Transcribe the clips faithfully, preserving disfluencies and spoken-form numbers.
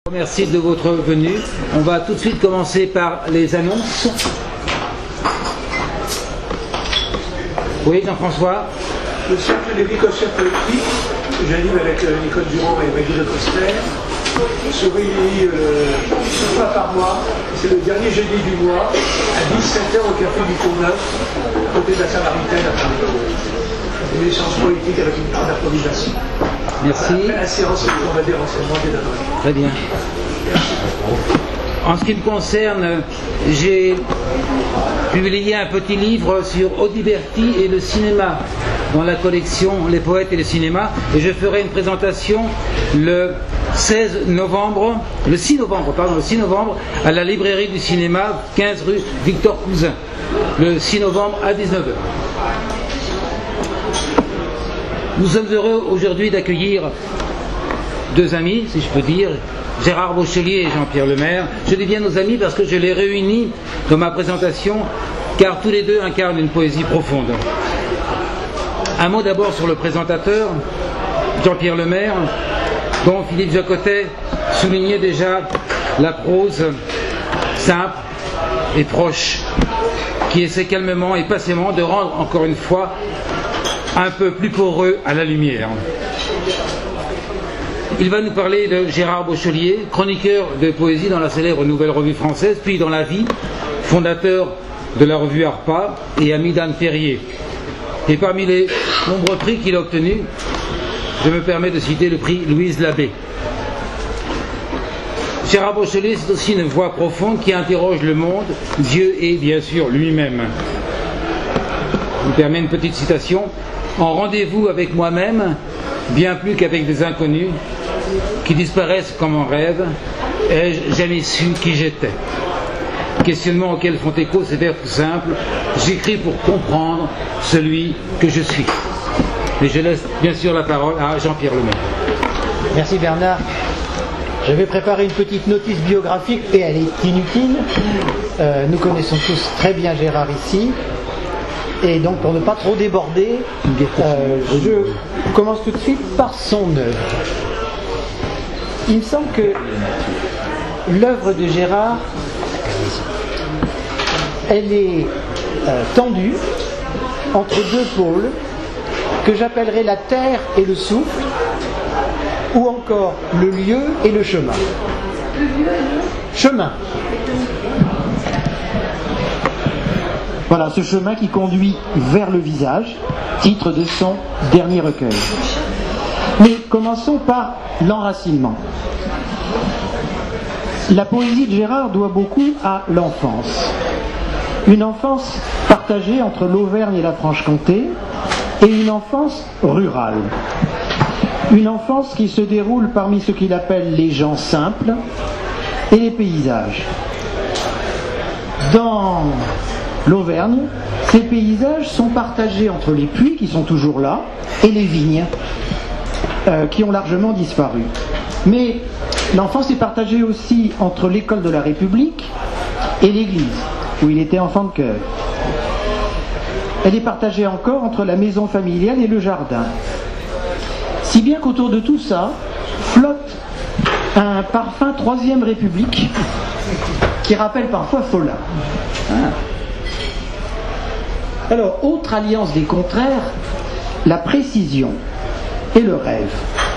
Merci de votre venue. On va tout de suite commencer par les annonces. Oui, Jean-François. Le cercle des ricochets collectifs, que j'anime avec euh, Nicole Durand et Maggie Le Coster, se réunit euh, une fois par mois. C'est le dernier jeudi du mois, à dix-sept heures au Café du Pont-Neuf, à côté de la Samaritaine à Paris. Une échange politique avec une part d'improvisation. Merci. Après la séance hebdomadaire enseignement pédagogique. Très bien. En ce qui me concerne, j'ai publié un petit livre sur Audiberti et le cinéma dans la collection Les poètes et le cinéma, et je ferai une présentation le seize novembre, le six novembre, pardon, le six novembre à la librairie du cinéma, quinze rue Victor Cousin, le six novembre à dix-neuf heures. Nous sommes heureux aujourd'hui d'accueillir deux amis, si je peux dire, Gérard Bauchelier et Jean-Pierre Lemaire. Je dis bien nos amis parce que je les réunis dans ma présentation, car tous les deux incarnent une poésie profonde. Un mot d'abord sur le présentateur, Jean-Pierre Lemaire, dont Philippe Jacotet soulignait déjà la prose simple et proche, qui essaie calmement et patiemment de rendre encore une fois un peu plus poreux à la lumière. Il va nous parler de Gérard Bauchelier, chroniqueur de poésie dans la célèbre Nouvelle Revue Française, puis dans La Vie, fondateur de la revue Arpa et ami d'Anne Perrier. Et parmi les nombreux prix qu'il a obtenus, je me permets de citer le prix Louise Labbé. Gérard Bauchelier, c'est aussi une voix profonde qui interroge le monde, Dieu et bien sûr lui-même. Je me permets une petite citation. En rendez-vous avec moi-même, bien plus qu'avec des inconnus qui disparaissent comme en rêve, ai-je jamais su qui j'étais. Questionnement auquel font écho ces vers tout simples. J'écris pour comprendre celui que je suis. Et je laisse bien sûr la parole à Jean-Pierre Lemaire. Merci Bernard. Je vais préparer une petite notice biographique et elle est inutile. Euh, nous connaissons tous très bien Gérard ici. Et donc pour ne pas trop déborder, euh, je commence tout de suite par son œuvre. Il me semble que l'œuvre de Gérard, elle est euh, tendue entre deux pôles que j'appellerais la terre et le souffle, ou encore le lieu et le chemin. Chemin. Voilà, ce chemin qui conduit vers le visage, titre de son dernier recueil. Mais commençons par l'enracinement. La poésie de Gérard doit beaucoup à l'enfance. Une enfance partagée entre l'Auvergne et la Franche-Comté, et une enfance rurale. Une enfance qui se déroule parmi ce qu'il appelle les gens simples et les paysages. Dans l'Auvergne, ces paysages sont partagés entre les puits qui sont toujours là et les vignes euh, qui ont largement disparu. Mais l'enfance est partagée aussi entre l'école de la République et l'église, où il était enfant de chœur. Elle est partagée encore entre la maison familiale et le jardin. Si bien qu'autour de tout ça flotte un parfum Troisième République qui rappelle parfois Follin. Ah. Alors, autre alliance des contraires, la précision et le rêve.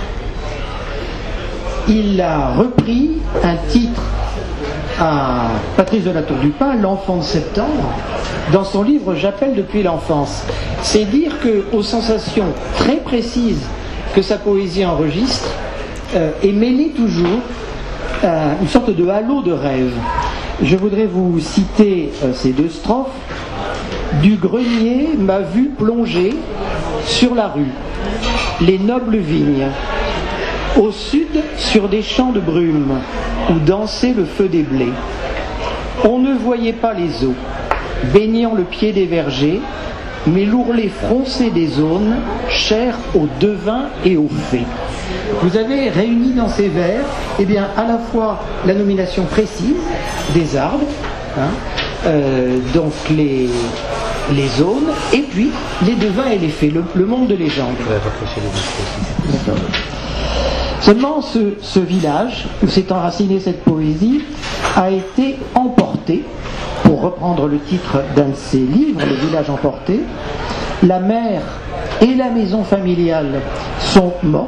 Il a repris un titre à Patrice de la Tour du Pin, L'enfant de septembre, dans son livre J'appelle depuis l'enfance. C'est dire qu'aux sensations très précises que sa poésie enregistre, euh, est mêlée toujours euh, une sorte de halo de rêve. Je voudrais vous citer euh, ces deux strophes. Du grenier m'a vu plonger sur la rue, les nobles vignes, au sud sur des champs de brume où dansait le feu des blés. On ne voyait pas les eaux, baignant le pied des vergers, mais l'ourlet froncé des aunes, cher aux devins et aux fées. Vous avez réuni dans ces vers, eh bien, à la fois la nomination précise des arbres, hein, euh, donc les, les zones, et puis les devins et les fées, le, le monde de légende. Seulement, ce, ce village, où s'est enracinée cette poésie, a été emporté, pour reprendre le titre d'un de ses livres, Le village emporté. La mère et la maison familiale sont mortes,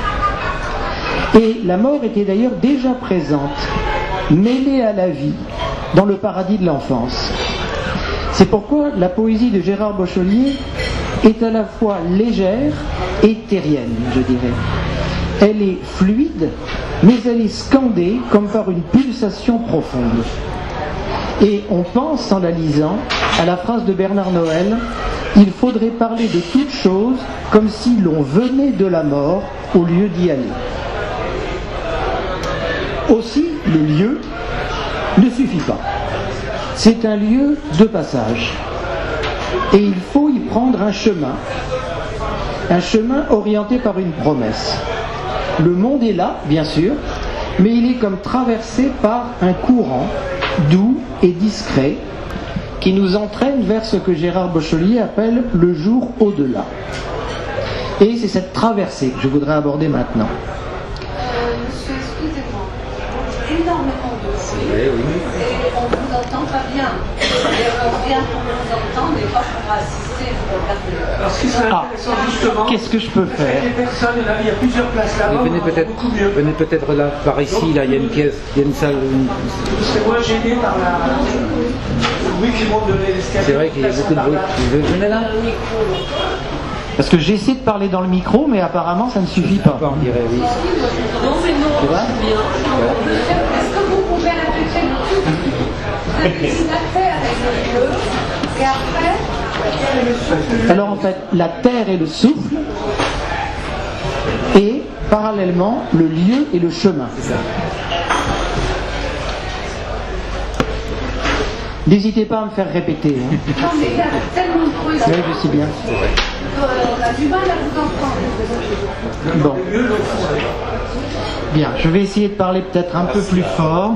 et la mort était d'ailleurs déjà présente, mêlée à la vie, dans le paradis de l'enfance. C'est pourquoi la poésie de Gérard Bochelier est à la fois légère et terrienne, je dirais. Elle est fluide, mais elle est scandée comme par une pulsation profonde. Et on pense, en la lisant, à la phrase de Bernard Noël: « Il faudrait parler de toute chose comme si l'on venait de la mort au lieu d'y aller. » Aussi, le lieu ne suffit pas. C'est un lieu de passage. Et il faut y prendre un chemin, un chemin orienté par une promesse. Le monde est là, bien sûr, mais il est comme traversé par un courant doux et discret qui nous entraîne vers ce que Gérard Bochelier appelle le jour au-delà. Et c'est cette traversée que je voudrais aborder maintenant. Euh, monsieur, excusez-moi, énormément de bruit, Oui, oui. et on ne vous entend pas bien. Et on vient pour vous entendre, mais pas pour assister, vous regardez. Alors, ce qui serait Ah, intéressant, justement, qu'est-ce que je peux c'est faire? que les personnes, là, il y a plusieurs places là-bas, Venez on entend peut-être beaucoup mieux. venez peut-être là, par ici, là, il y a une pièce, il y a une salle. une- C'est moins gêné par la... le bruit qui monte de l'escalier. C'est vrai qu'il y a beaucoup de bruit. Venez là. Parce que j'essaie de parler dans le micro, mais apparemment ça ne suffit pas. On dirait, oui. Non, mais non, Tu vois? c'est bien. Est-ce que vous pouvez répéter le tout? Vous avez dit la terre et le feu, et après, Alors en fait, la terre et le souffle, et parallèlement le lieu et le chemin. C'est ça. N'hésitez pas à me faire répéter. Hein. non, mais il y a tellement de bruit, Oui, je sais bien. on a du mal à vous entendre. Bon. Bien, je vais essayer de parler peut-être un peu plus fort.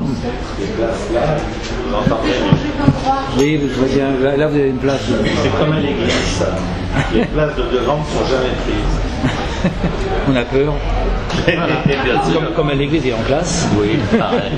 Oui, vous voyez bien, là, là, vous avez une place. C'est comme à l'église, ça. Les places de devant ne sont jamais prises. On a peur. Bien sûr. Comme, comme à l'église et en classe. Oui, pareil.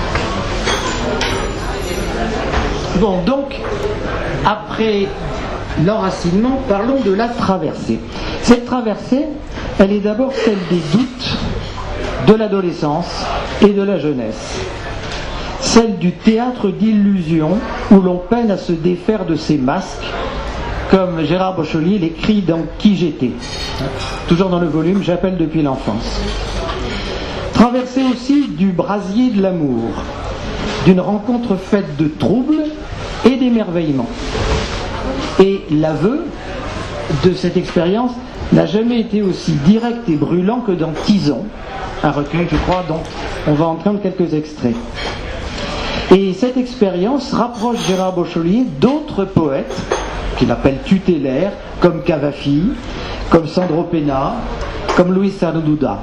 Bon, donc, après l'enracinement, parlons de la traversée. Cette traversée, elle est d'abord celle des doutes de l'adolescence et de la jeunesse. Celle du théâtre d'illusions où l'on peine à se défaire de ses masques, comme Gérard Bochelier l'écrit dans Qui j'étais. Toujours dans le volume J'appelle depuis l'enfance. Traversée aussi du brasier de l'amour, d'une rencontre faite de troubles et d'émerveillement. Et l'aveu de cette expérience n'a jamais été aussi direct et brûlant que dans Tison, un recueil, je crois, dont on va entendre quelques extraits. Et cette expérience rapproche Gérard Bochelier d'autres poètes qu'il appelle tutélaires, comme Cavafi, comme Sandro Penna, comme Luis Neruda.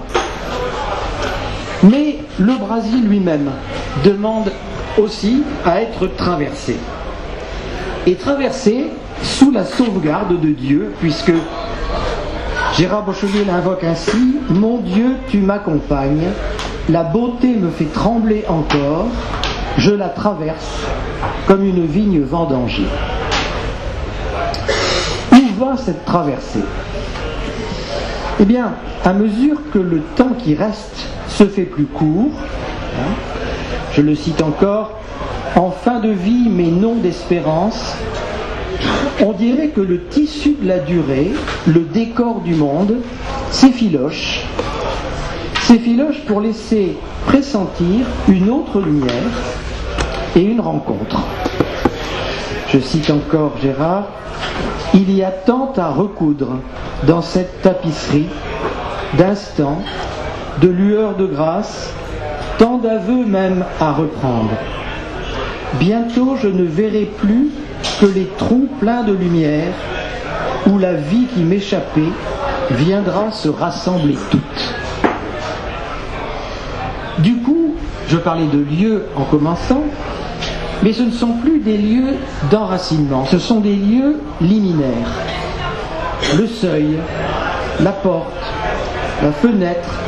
Mais le brasier lui-même demande aussi à être traversé. Et traversé sous la sauvegarde de Dieu, puisque Gérard Bochelier l'invoque ainsi: « Mon Dieu, tu m'accompagnes, la beauté me fait trembler encore, je la traverse comme une vigne vendangée. » Où va cette traversée? Eh bien, à mesure que le temps qui reste se fait plus court, hein, je le cite encore: « En fin de vie, mais non d'espérance, on dirait que le tissu de la durée, le décor du monde, s'effiloche, s'effiloche pour laisser pressentir une autre lumière et une rencontre. » Je cite encore Gérard: « Il y a tant à recoudre dans cette tapisserie d'instants, de lueurs de grâce, tant d'aveux même à reprendre. Bientôt je ne verrai plus que les trous pleins de lumière où la vie qui m'échappait viendra se rassembler toute. » Du coup, je parlais de lieux en commençant, mais ce ne sont plus des lieux d'enracinement, ce sont des lieux liminaires. Le seuil, la porte, la fenêtre,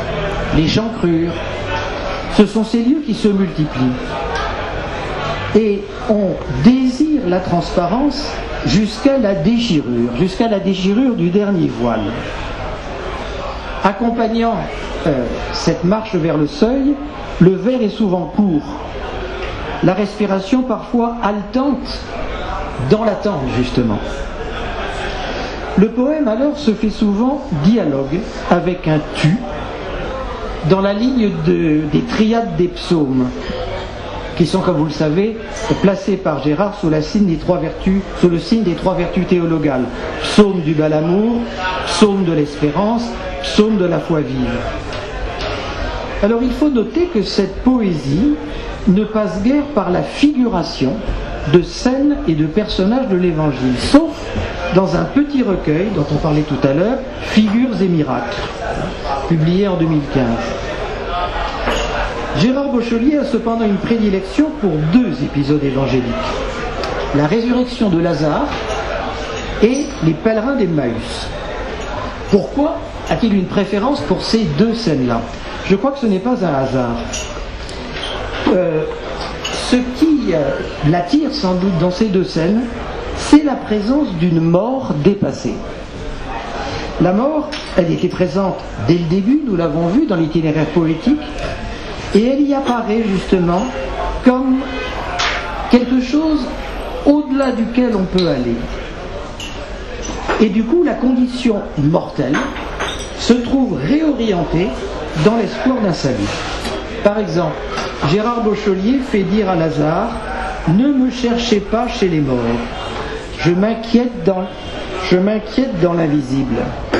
les chancrures. Ce sont ces lieux qui se multiplient. Et on désire la transparence jusqu'à la déchirure, jusqu'à la déchirure du dernier voile. Accompagnant euh, cette marche vers le seuil, le vers est souvent court. La respiration parfois haletante dans l'attente, justement. Le poème alors se fait souvent dialogue avec un tu dans la ligne de, des triades des psaumes, qui sont, comme vous le savez, placés par Gérard sous, la signe des trois vertus, sous le signe des trois vertus théologales. Psaume du bel amour, psaume de l'espérance, psaume de la foi vive. Alors il faut noter que cette poésie ne passe guère par la figuration de scènes et de personnages de l'Évangile, sauf dans un petit recueil dont on parlait tout à l'heure, Figures et miracles, publié en deux mille quinze. Gérard Bochelier a cependant une prédilection pour deux épisodes évangéliques, la résurrection de Lazare et les pèlerins d'Emmaüs. Pourquoi a-t-il une préférence pour ces deux scènes-là? Je crois que ce n'est pas un hasard. Euh, ce qui euh, l'attire sans doute dans ces deux scènes, c'est la présence d'une mort dépassée. La mort, elle était présente dès le début, nous l'avons vu dans l'itinéraire poétique, et elle y apparaît justement comme quelque chose au-delà duquel on peut aller. Et du coup, la condition mortelle se trouve réorientée dans l'espoir d'un salut. Par exemple, Gérard Bochelier fait dire à Lazare « Ne me cherchez pas chez les morts, je m'inquiète dans, je m'inquiète dans l'invisible. »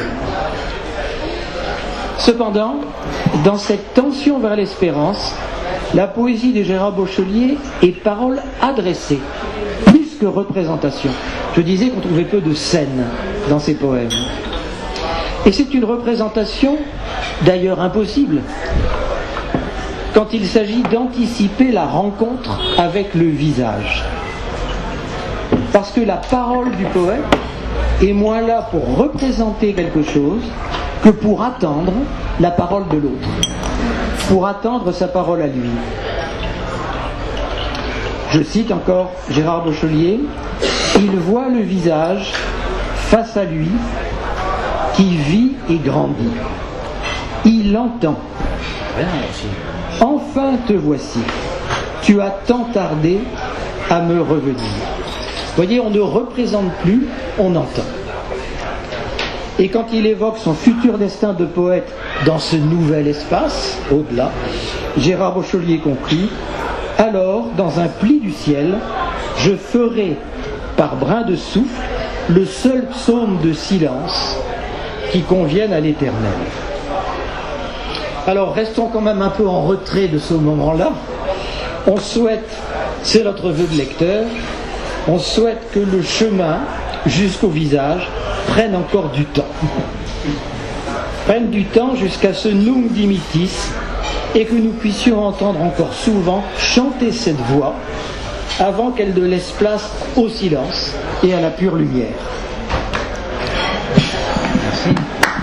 Cependant, dans cette tension vers l'espérance, la poésie de Gérard Bochelier est parole adressée, plus que représentation. Je disais qu'on trouvait peu de scènes dans ses poèmes. Et c'est une représentation d'ailleurs impossible quand il s'agit d'anticiper la rencontre avec le visage. Parce que la parole du poète est moins là pour représenter quelque chose que pour attendre la parole de l'autre, pour attendre sa parole à lui. Je cite encore Gérard Bochelier, « Il voit le visage face à lui qui vit et grandit. Il entend. Enfin te voici. Tu as tant tardé à me revenir. » Vous voyez, on ne représente plus, on entend. Et quand il évoque son futur destin de poète dans ce nouvel espace, au-delà, Gérard Bochelier conclut « Alors, dans un pli du ciel, je ferai, par brin de souffle, le seul psaume de silence qui convienne à l'Éternel. » Alors, restons quand même un peu en retrait de ce moment-là. On souhaite, c'est notre vœu de lecteur, on souhaite que le chemin jusqu'au visage prenne encore du temps. Prenne du temps jusqu'à ce nunc dimittis et que nous puissions entendre encore souvent chanter cette voix avant qu'elle ne laisse place au silence et à la pure lumière. Merci.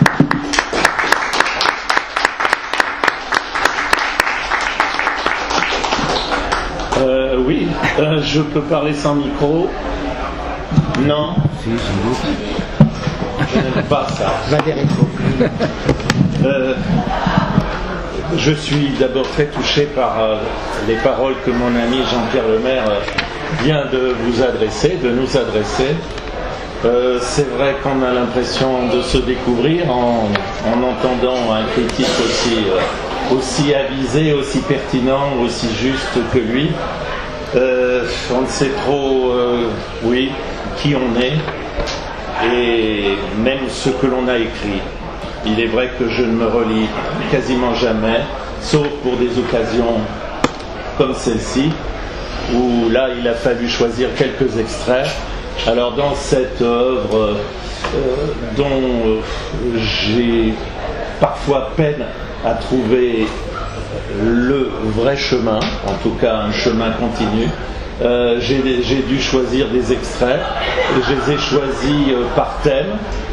Euh, oui, euh, je peux parler sans micro. Non. Si, sans doute. Je n'aime pas ça. Va des rétros. Euh, je suis d'abord très touché par euh, les paroles que mon ami Jean-Pierre Lemaire euh, vient de vous adresser, de nous adresser. Euh, c'est vrai qu'on a l'impression de se découvrir en, en entendant un critique aussi, euh, aussi avisé, aussi pertinent, aussi juste que lui. Euh, on ne sait trop, euh, oui, qui on est et même ce que l'on a écrit. Il est vrai que je ne me relis quasiment jamais, sauf pour des occasions comme celle-ci, où là il a fallu choisir quelques extraits. Alors dans cette œuvre euh, dont euh, j'ai parfois peine à trouver le vrai chemin, en tout cas un chemin continu, euh, j'ai, j'ai dû choisir des extraits, et je les ai choisis euh, par thème.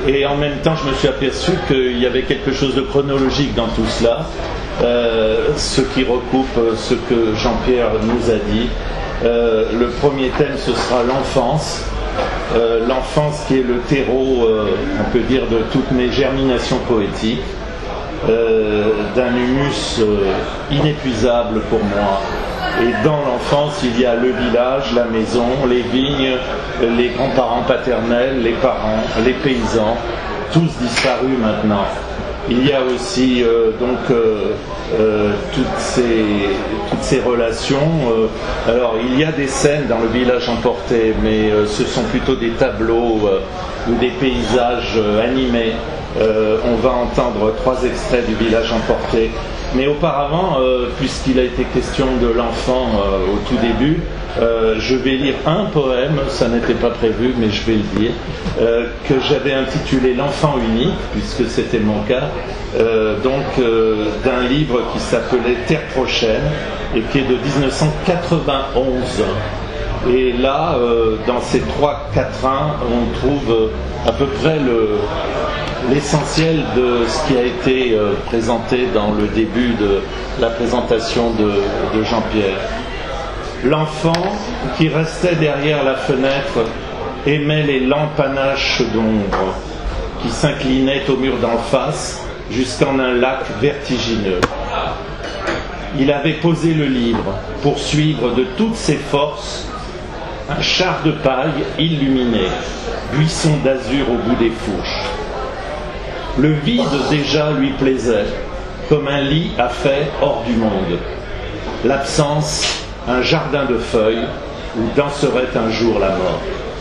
Et en même temps, je me suis aperçu qu'il y avait quelque chose de chronologique dans tout cela, euh, ce qui recoupe ce que Jean-Pierre nous a dit. Euh, le premier thème, ce sera l'enfance. Euh, l'enfance qui est le terreau, euh, on peut dire, de toutes mes germinations poétiques, euh, d'un humus euh, inépuisable pour moi. Et dans l'enfance, il y a le village, la maison, les vignes, les grands-parents paternels, les parents, les paysans, tous disparus maintenant. Il y a aussi euh, donc euh, euh, toutes, ces, toutes ces relations. Euh, alors il y a des scènes dans le village emporté, mais euh, ce sont plutôt des tableaux euh, ou des paysages euh, animés. Euh, on va entendre trois extraits du village emporté. Mais auparavant, euh, puisqu'il a été question de l'enfant euh, au tout début, euh, je vais lire un poème, ça n'était pas prévu, mais je vais le dire, euh, que j'avais intitulé L'enfant unique, puisque c'était mon cas, euh, donc euh, d'un livre qui s'appelait Terre prochaine et qui est de dix-neuf cent quatre-vingt-onze. Et là, euh, dans ces trois quatrains, on trouve euh, à peu près le... l'essentiel de ce qui a été euh, présenté dans le début de la présentation de, de Jean-Pierre. L'enfant qui restait derrière la fenêtre aimait les lampanaches d'ombre qui s'inclinaient au mur d'en face jusqu'en un lac vertigineux. Il avait posé le livre pour suivre de toutes ses forces un char de paille illuminé, buisson d'azur au bout des fourches. Le vide déjà lui plaisait, comme un lit à fait hors du monde. L'absence, un jardin de feuilles, où danserait un jour la mort.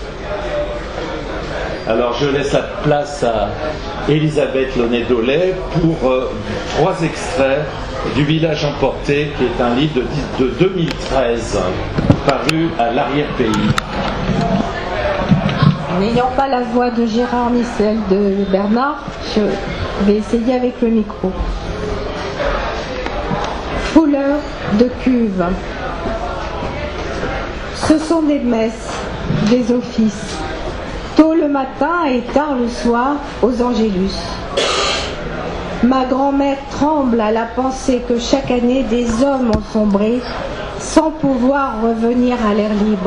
Alors je laisse la place à Elisabeth Launay-Dolay pour euh, trois extraits du Village emporté, qui est un livre de, de deux mille treize, paru à l'arrière-pays. N'ayant pas la voix de Gérard ni celle de Bernard, je vais essayer avec le micro. Fouleur de cuve. Ce sont des messes, des offices, tôt le matin et tard le soir aux Angélus. Ma grand-mère tremble à la pensée que chaque année des hommes ont sombré sans pouvoir revenir à l'air libre.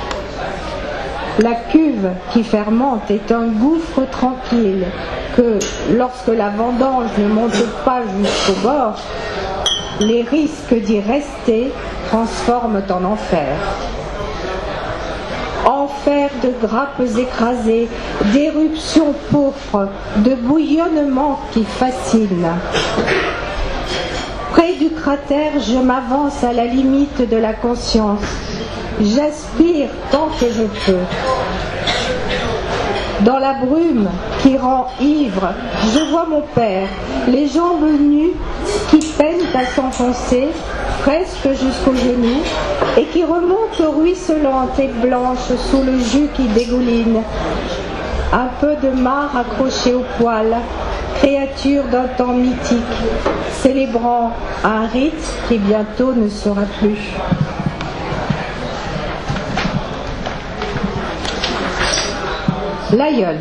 La cuve qui fermente est un gouffre tranquille que, lorsque la vendange ne monte pas jusqu'au bord, les risques d'y rester transforment en enfer. Enfer de grappes écrasées, d'éruptions pourpres, de bouillonnements qui fascinent. Près du cratère, je m'avance à la limite de la conscience. J'aspire tant que je peux. Dans la brume qui rend ivre, je vois mon père, les jambes nues, qui peinent à s'enfoncer, presque jusqu'aux genoux, et qui remonte ruisselante et blanche sous le jus qui dégouline. Un peu de marre accroché au poil, créature d'un temps mythique, célébrant un rite qui bientôt ne sera plus. L'aïeul.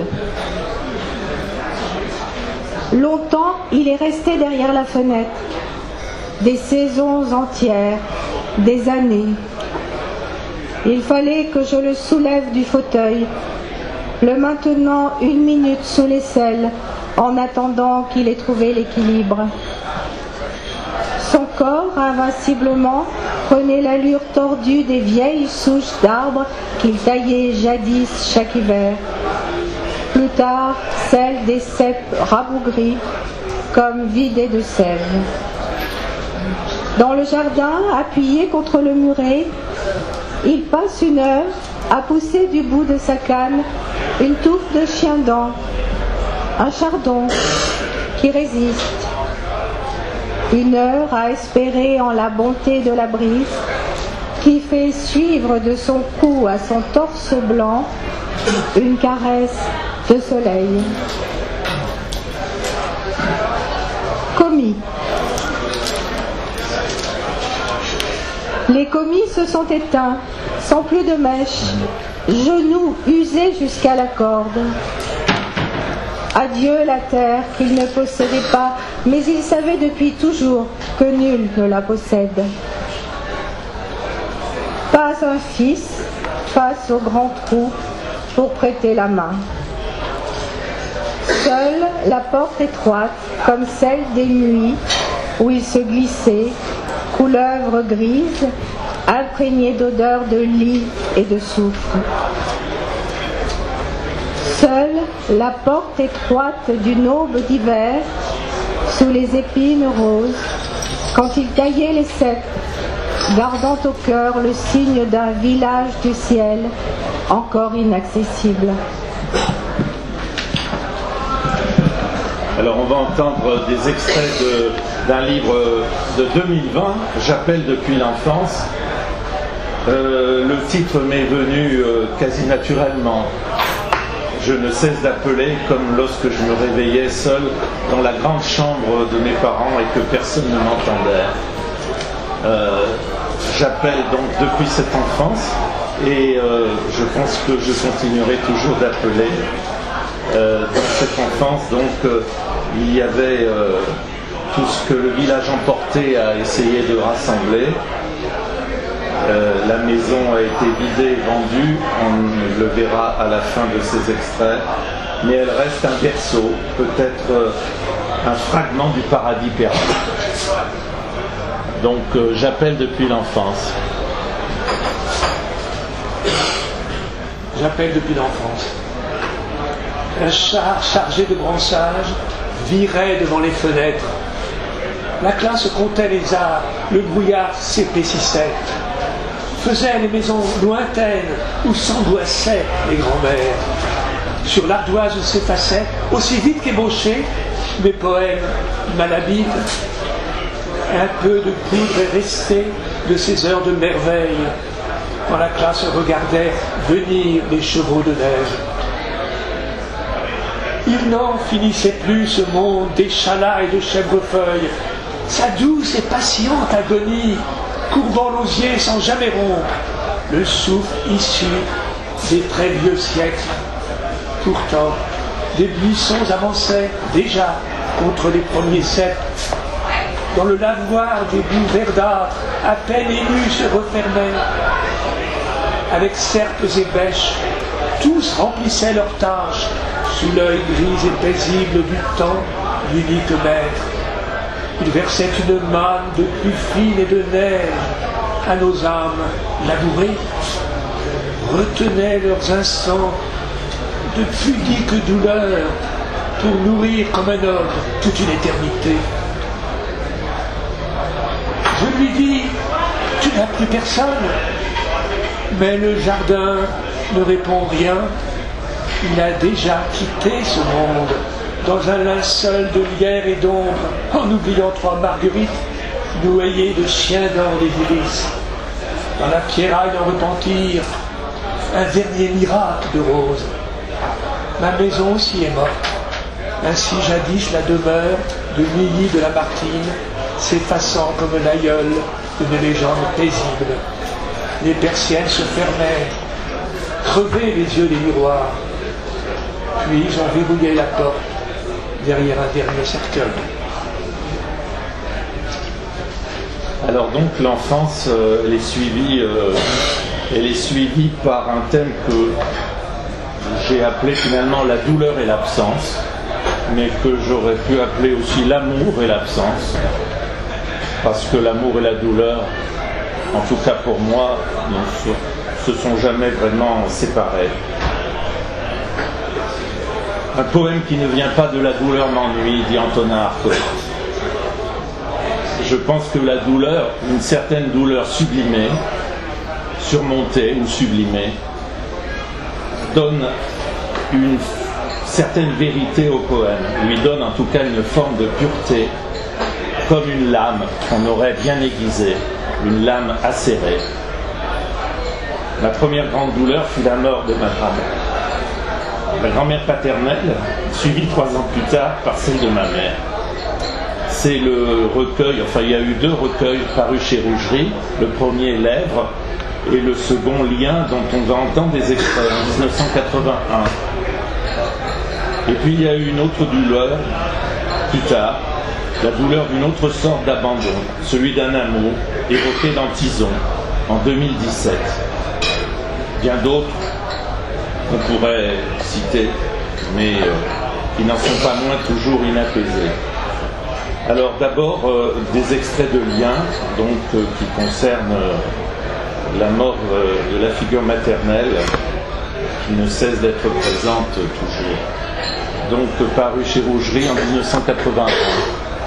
Longtemps, il est resté derrière la fenêtre. Des saisons entières, des années. Il fallait que je le soulève du fauteuil, le maintenant une minute sous l'aisselle, en attendant qu'il ait trouvé l'équilibre. Son corps, invinciblement, prenait l'allure tordue des vieilles souches d'arbres qu'il taillait jadis chaque hiver. Plus tard, celle des cèpes rabougris, comme vidées de sève. Dans le jardin, appuyé contre le muret, il passe une heure à pousser du bout de sa canne une touffe de chien-dent, un chardon qui résiste. Une heure à espérer en la bonté de la brise qui fait suivre de son cou à son torse blanc une caresse de soleil. Commis. Les commis se sont éteints, sans plus de mèches, genoux usés jusqu'à la corde. Adieu la terre qu'il ne possédait pas, mais il savait depuis toujours que nul ne la possède. Pas un fils face au grand trou pour prêter la main. Seule la porte étroite, comme celle des nuits où il se glissait, couleuvre grise, imprégnée d'odeur de lit et de soufre. Seule la porte étroite d'une aube d'hiver, sous les épines roses, quand il taillait les cèpes, gardant au cœur le signe d'un village du ciel encore inaccessible. Alors on va entendre des extraits de, d'un livre de deux mille vingt, J'appelle depuis l'enfance. Euh, le titre m'est venu euh, quasi naturellement. Je ne cesse d'appeler comme lorsque je me réveillais seul dans la grande chambre de mes parents et que personne ne m'entendait. Euh, j'appelle donc depuis cette enfance et euh, je pense que je continuerai toujours d'appeler. Euh, dans cette enfance, donc, euh, il y avait euh, tout ce que le village emporté a essayé de rassembler. Euh, la maison a été vidée et vendue, on le verra à la fin de ces extraits, mais elle reste un berceau, peut-être euh, un fragment du paradis perdu. Donc euh, j'appelle depuis l'enfance. J'appelle depuis l'enfance. Un char chargé de grands sages virait devant les fenêtres. La classe comptait les arts, le brouillard s'épaississait. Faisait les maisons lointaines où s'angoissaient les grands-mères. Sur l'ardoise s'effaçaient, aussi vite qu'ébauchés, mes poèmes malhabiles. Un peu de poudre est resté de ces heures de merveille, quand la classe regardait venir les chevaux de neige. Il n'en finissait plus ce monde d'échalas et de chèvrefeuilles, sa douce et patiente agonie, courbant l'osier sans jamais rompre, le souffle issu des très vieux siècles. Pourtant, des buissons avançaient déjà contre les premiers ceps. Dans le lavoir des boues verdâtres, à peine émus se refermaient. Avec serpes et bêches, tous remplissaient leurs tâches, sous l'œil gris et paisible du temps, l'unique maître. Il versait une manne de pluie fine et de neige à nos âmes labourées, retenait leurs instants de pudiques douleurs pour nourrir comme un homme toute une éternité. Je lui dis, tu n'as plus personne, mais le jardin ne répond rien. Il a déjà quitté ce monde dans un linceul de lierre et d'ombre, en oubliant trois marguerites noyées de chiens d'or des délices. Dans la pierraille en repentir, un dernier miracle de rose. Ma maison aussi est morte. Ainsi jadis la demeure de Milly de Lamartine, s'effaçant comme l'aïeul d'une légende paisible. Les persiennes se fermèrent, crevaient les yeux des miroirs. Puis j'en verrouillai la porte derrière un dernier cercueil. Alors donc l'enfance, euh, elle est suivie, euh, elle est suivie par un thème que j'ai appelé finalement la douleur et l'absence, mais que j'aurais pu appeler aussi l'amour et l'absence, parce que l'amour et la douleur, en tout cas pour moi, ne se sont jamais vraiment séparés. Un poème qui ne vient pas de la douleur m'ennuie, dit Antonin Artaud. Je pense que la douleur, une certaine douleur sublimée, surmontée ou sublimée, donne une certaine vérité au poème, lui donne en tout cas une forme de pureté, comme une lame qu'on aurait bien aiguisée, une lame acérée. Ma première grande douleur fut la mort de ma grand-mère. Ma grand-mère paternelle, suivie trois ans plus tard par celle de ma mère. C'est le recueil, enfin il y a eu deux recueils parus chez Rougerie, le premier Lèvres et le second Lien, dont on va entendre des extraits en dix-neuf cent quatre-vingt-un. Et puis il y a eu une autre douleur, plus tard, la douleur d'une autre sorte d'abandon, celui d'un amour, évoqué dans Tison, en deux mille dix-sept. Bien d'autres qu'on pourrait citer, mais euh, qui n'en sont pas moins toujours inapaisés. Alors d'abord, euh, des extraits de liens, donc euh, qui concernent euh, la mort euh, de la figure maternelle, qui ne cesse d'être présente toujours. Donc euh, paru chez Rougerie en dix-neuf cent quatre-vingt-un.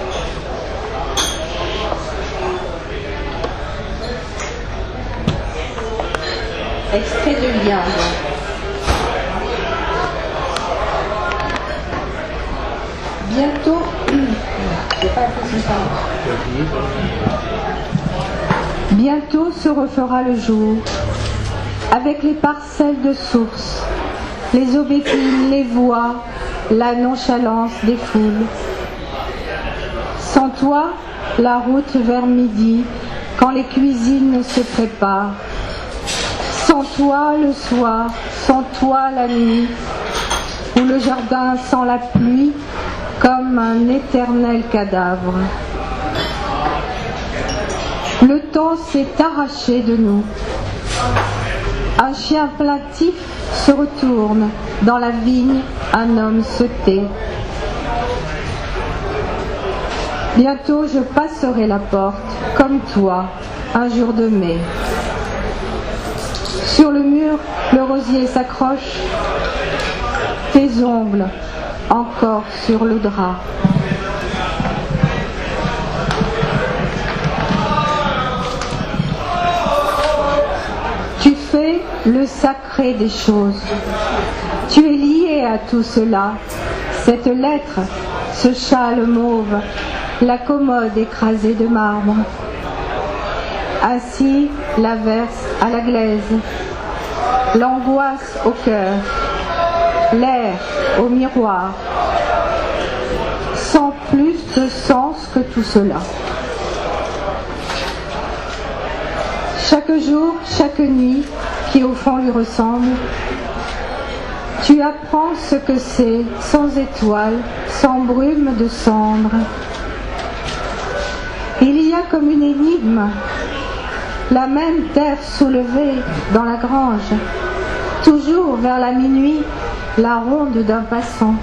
Extrait de lien. Bientôt, bientôt se refera le jour, avec les parcelles de sources, les aubépines, les voix, la nonchalance des foules. Sans toi, la route vers midi, quand les cuisines se préparent. Sans toi le soir, sans toi la nuit, où le jardin sent la pluie comme un éternel cadavre. Le temps s'est arraché de nous. Un chien plaintif se retourne, dans la vigne un homme se tait. Bientôt je passerai la porte, comme toi, un jour de mai. Sur le mur, le rosier s'accroche, tes ongles encore sur le drap. Tu fais le sacré des choses. Tu es lié à tout cela. Cette lettre, ce châle mauve, la commode écrasée de marbre. Assis, l'averse à la glaise, l'angoisse au cœur, l'air au miroir, sans plus de sens que tout cela. Chaque jour, chaque nuit, qui au fond lui ressemble, tu apprends ce que c'est, sans étoiles, sans brume de cendre. Il y a comme une énigme, la même terre soulevée dans la grange, toujours vers la minuit, la ronde d'un passant.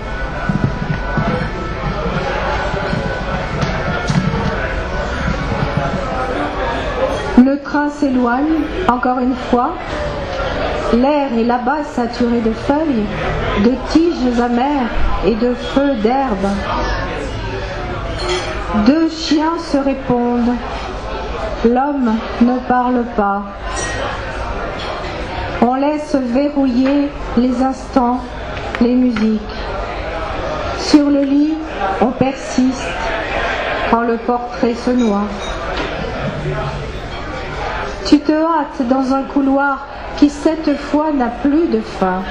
Le train s'éloigne, encore une fois, l'air est là-bas saturé de feuilles, de tiges amères et de feux d'herbe. Deux chiens se répondent. L'homme ne parle pas. On laisse verrouiller les instants, les musiques. Sur le lit, on persiste quand le portrait se noie. Tu te hâtes dans un couloir qui cette fois n'a plus de fin.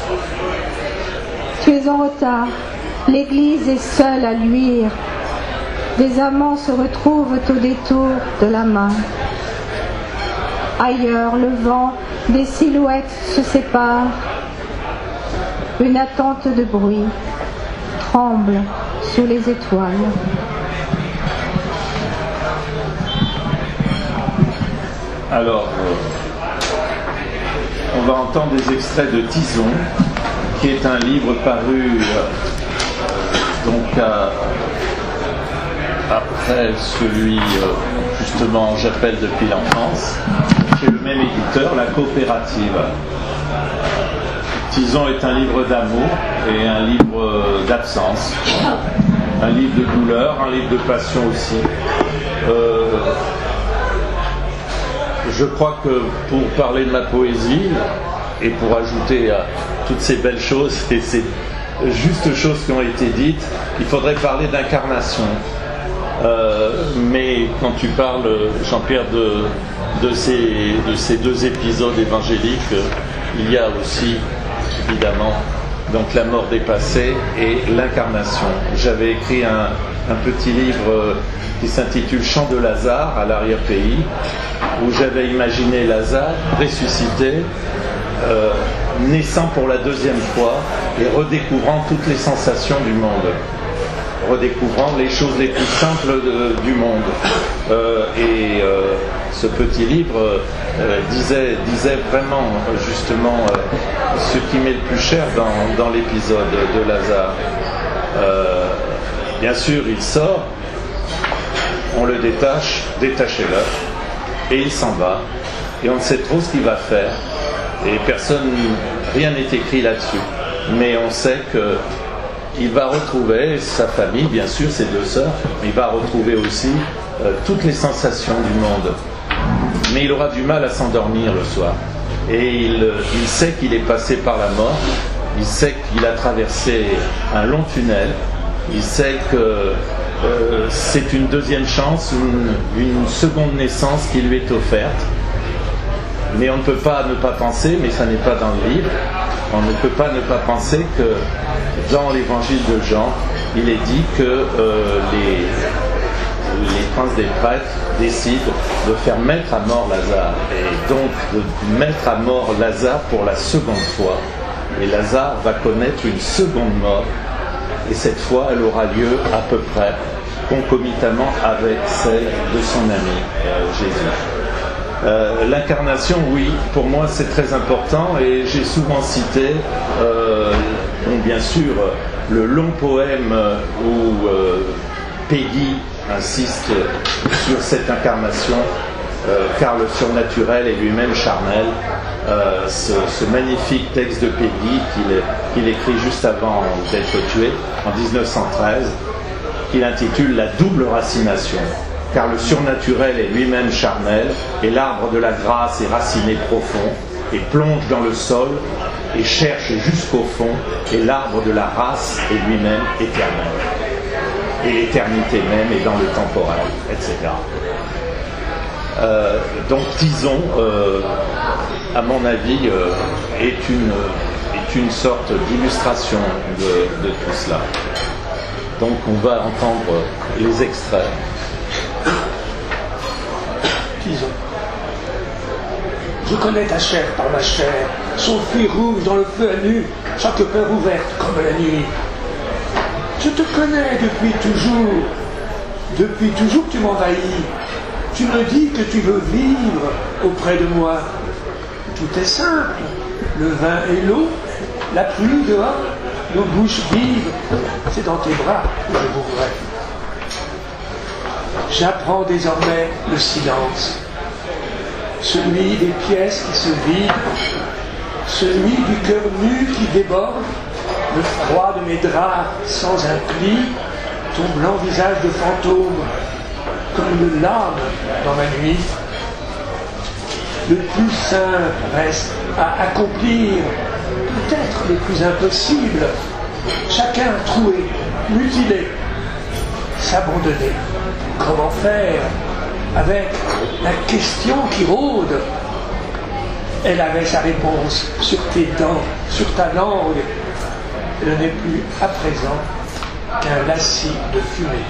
Tu es en retard, l'église est seule à luire. Des amants se retrouvent au détour de la main. Ailleurs, le vent, des silhouettes se séparent. Une attente de bruit tremble sous les étoiles. Alors, euh, on va entendre des extraits de Tison, qui est un livre paru euh, donc à... après celui, euh, justement, j'appelle depuis l'enfance, chez le même éditeur, La Coopérative. Tison est un livre d'amour et un livre d'absence, un livre de douleur, un livre de passion aussi. Euh, je crois que pour parler de ma poésie, et pour ajouter à toutes ces belles choses et ces justes choses qui ont été dites, il faudrait parler d'incarnation. Euh, mais quand tu parles, Jean-Pierre, de, de, ces, de ces deux épisodes évangéliques, il y a aussi, évidemment, donc la mort dépassée et l'incarnation. J'avais écrit un, un petit livre qui s'intitule Chant de Lazare à l'arrière-pays, où j'avais imaginé Lazare ressuscité euh, naissant pour la deuxième fois et redécouvrant toutes les sensations du monde, redécouvrant les choses les plus simples de, du monde. Euh, et euh, ce petit livre euh, disait, disait vraiment justement euh, ce qui m'est le plus cher dans, dans l'épisode de Lazare. Euh, bien sûr, il sort, on le détache, détachez-le, et il s'en va. Et on ne sait trop ce qu'il va faire. Et personne, rien n'est écrit là-dessus. Mais on sait que il va retrouver sa famille, bien sûr, ses deux sœurs, mais il va retrouver aussi euh, toutes les sensations du monde. Mais il aura du mal à s'endormir le soir. Et il, il sait qu'il est passé par la mort, il sait qu'il a traversé un long tunnel, il sait que euh, c'est une deuxième chance, une, une seconde naissance qui lui est offerte. Mais on ne peut pas ne pas penser, mais ça n'est pas dans le livre, on ne peut pas ne pas penser que dans l'évangile de Jean, il est dit que euh, les, les princes des prêtres décident de faire mettre à mort Lazare, et donc de mettre à mort Lazare pour la seconde fois. Et Lazare va connaître une seconde mort, et cette fois elle aura lieu à peu près concomitamment avec celle de son ami euh, Jésus. Euh, l'incarnation, oui, pour moi c'est très important, et j'ai souvent cité euh, donc bien sûr le long poème où euh, Peggy insiste sur cette incarnation, euh, car le surnaturel est lui-même charnel. Euh, ce, ce magnifique texte de Peggy qu'il, qu'il écrit juste avant d'être tué en dix-neuf cent treize, qu'il intitule La double racination. Car le surnaturel est lui-même charnel, et l'arbre de la grâce est raciné profond, et plonge dans le sol, et cherche jusqu'au fond, et l'arbre de la race est lui-même éternel. Et l'éternité même est dans le temporel, et cetera. Euh, donc Tison, euh, à mon avis, euh, est, une, est une sorte d'illustration de, de tout cela. Donc on va entendre les extraits. Tison. Je connais ta chair par ma chair, son fruit rouge dans le feu à nu, chaque peur ouverte comme la nuit. Je te connais depuis toujours, depuis toujours tu m'envahis. Tu me dis que tu veux vivre auprès de moi. Tout est simple, le vin et l'eau, la pluie dehors, nos bouches vives, c'est dans tes bras que je mourrai. J'apprends désormais le silence, celui des pièces qui se vident, celui du cœur nu qui déborde, le froid de mes draps sans un pli, ton blanc visage de fantôme, comme une lame dans ma nuit. Le plus simple reste à accomplir, peut-être le plus impossible, chacun troué, mutilé, s'abandonner. Comment faire avec la question qui rôde? Elle avait sa réponse sur tes dents, sur ta langue. Elle n'est plus à présent qu'un lacis de fumée.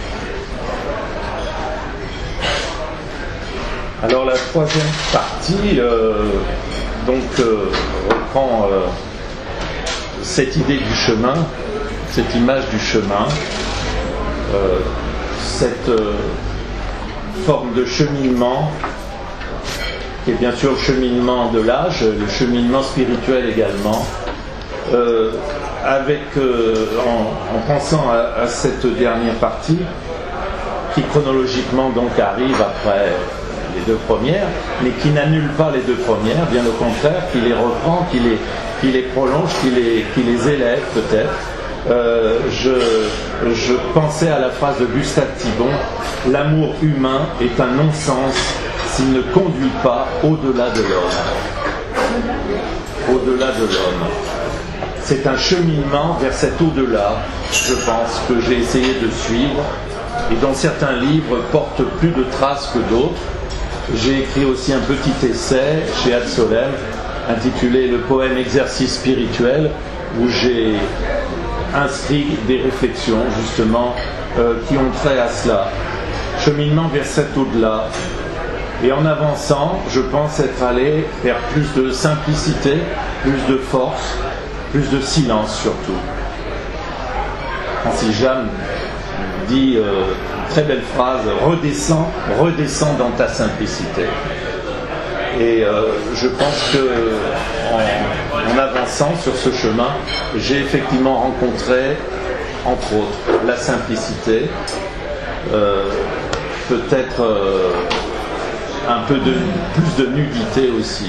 Alors la troisième partie euh, donc euh, reprend euh, cette idée du chemin, cette image du chemin, euh, cette euh, forme de cheminement qui est bien sûr le cheminement de l'âge, le cheminement spirituel également, euh, avec euh, en, en pensant à, à cette dernière partie qui chronologiquement donc arrive après les deux premières, mais qui n'annule pas les deux premières, bien au contraire, qui les reprend, qui les, qui les prolonge, qui les, qui les élève peut-être. Euh, je, je pensais à la phrase de Gustave Thibon: l'amour humain est un non-sens s'il ne conduit pas au-delà de l'homme. Au-delà de l'homme. C'est un cheminement vers cet au-delà, je pense, que j'ai essayé de suivre et dont certains livres portent plus de traces que d'autres. J'ai écrit aussi un petit essai chez Ad Solem intitulé Le poème exercice spirituel, où j'ai inscrit des réflexions justement euh, qui ont trait à cela. Cheminement vers cet au-delà, Et en avançant, je pense être allé vers plus de simplicité, plus de force, plus de silence surtout. Francis Jammes dit euh, une très belle phrase, redescends, redescends dans ta simplicité. Et euh, je pense que en, en avançant sur ce chemin, j'ai effectivement rencontré, entre autres, la simplicité, euh, peut-être euh, un peu de plus de nudité aussi.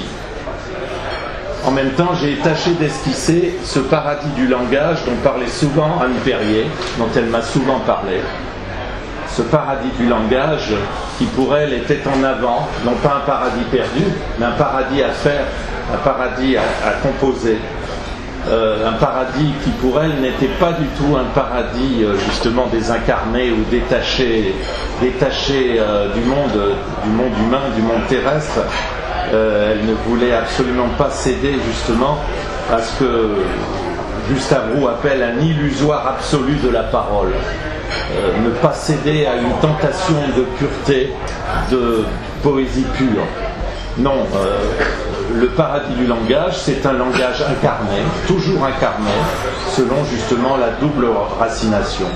En même temps, j'ai tâché d'esquisser ce paradis du langage dont parlait souvent Anne Perrier, dont elle m'a souvent parlé. Ce paradis du langage qui pour elle était en avant, non pas un paradis perdu, mais un paradis à faire, un paradis à, à composer. Euh, un paradis qui pour elle n'était pas du tout un paradis euh, justement désincarné ou détaché, détaché euh, du monde, du monde humain, du monde terrestre. Euh, elle ne voulait absolument pas céder justement à ce que Gustave Roux appelle un illusoire absolu de la parole. Euh, ne pas céder à une tentation de pureté, de poésie pure. Non, euh, le paradis du langage, c'est un langage incarné, toujours incarné, selon justement la double racination.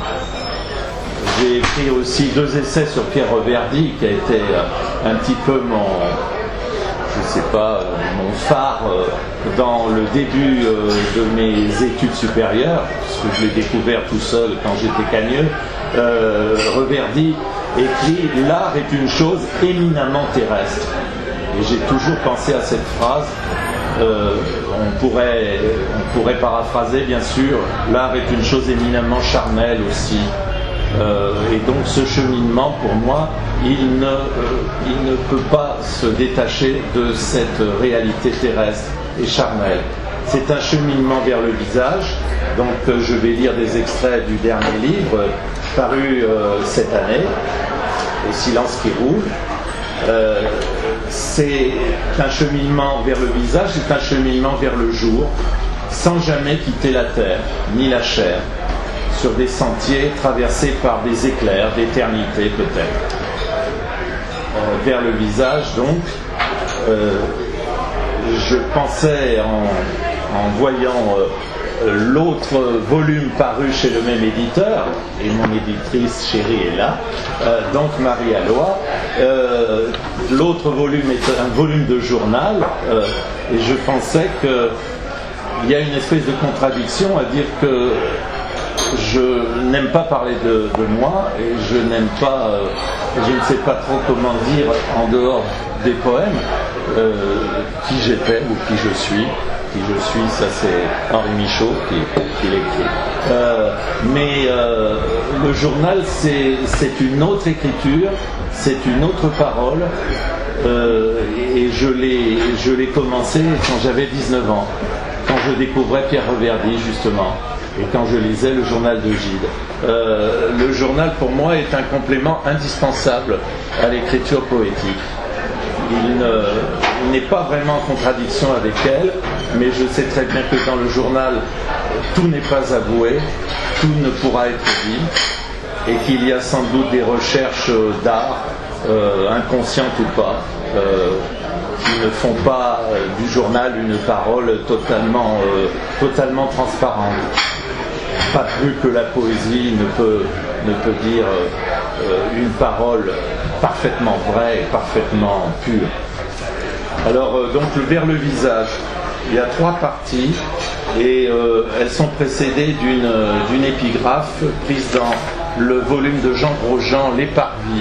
J'ai écrit aussi deux essais sur Pierre Reverdy, qui a été un petit peu mon, je sais pas, mon phare dans le début de mes études supérieures, parce que je l'ai découvert tout seul quand j'étais cagneux. Euh, Reverdy écrit « L'art est une chose éminemment terrestre ». Et j'ai toujours pensé à cette phrase. Euh, on pourrait, on pourrait paraphraser, bien sûr, l'art est une chose éminemment charnelle aussi. Euh, et donc ce cheminement, pour moi, il ne, euh, il ne peut pas se détacher de cette réalité terrestre et charnelle. C'est un cheminement vers le visage. Donc euh, je vais lire des extraits du dernier livre, paru euh, cette année, Au silence qui roule. Euh, c'est un cheminement vers le visage, c'est un cheminement vers le jour, sans jamais quitter la terre, ni la chair, sur des sentiers traversés par des éclairs d'éternité peut-être. Euh, vers le visage donc, euh, je pensais en, en voyant euh, l'autre volume paru chez le même éditeur, et mon éditrice chérie est là, euh, donc Marie Alloy. Euh, l'autre volume est un volume de journal, euh, et je pensais qu'il y a une espèce de contradiction à dire que je n'aime pas parler de, de moi, et je n'aime pas, euh, je ne sais pas trop comment dire en dehors des poèmes, euh, qui j'étais ou qui je suis. Qui je suis, ça c'est Henri Michaud qui, qui l'écrit. Euh, mais euh, le journal, c'est, c'est une autre écriture, c'est une autre parole, euh, et je l'ai, je l'ai commencé quand j'avais dix-neuf ans, quand je découvrais Pierre Reverdy justement, et quand je lisais le journal de Gide. Euh, le journal pour moi est un complément indispensable à l'écriture poétique. Il, ne, il n'est pas vraiment en contradiction avec elle, mais je sais très bien que dans le journal, tout n'est pas avoué, tout ne pourra être dit, et qu'il y a sans doute des recherches d'art, euh, inconscientes ou pas, euh, qui ne font pas euh, du journal une parole totalement, euh, totalement transparente. Pas plus que la poésie ne peut, ne peut dire euh, une parole parfaitement vraie et parfaitement pure. Alors euh, donc vers le visage, il y a trois parties et euh, elles sont précédées d'une, euh, d'une épigraphe prise dans le volume de Jean Grosjean, Les Parvis,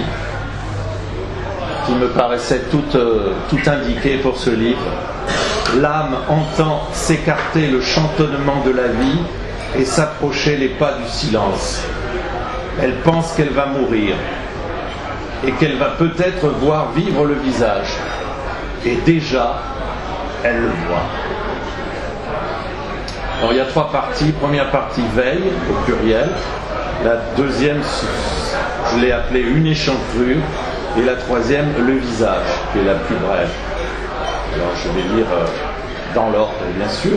qui me paraissait tout, euh, tout indiqué pour ce livre. L'âme entend s'écarter le chantonnement de la vie et s'approcher les pas du silence. Elle pense qu'elle va mourir et qu'elle va peut-être voir vivre le visage. Et déjà, elle le voit. Alors il y a trois parties. Première partie, veille, au pluriel. La deuxième, je l'ai appelée une échancrure. Et la troisième, le visage, qui est la plus brève. Alors je vais lire dans l'ordre, bien sûr.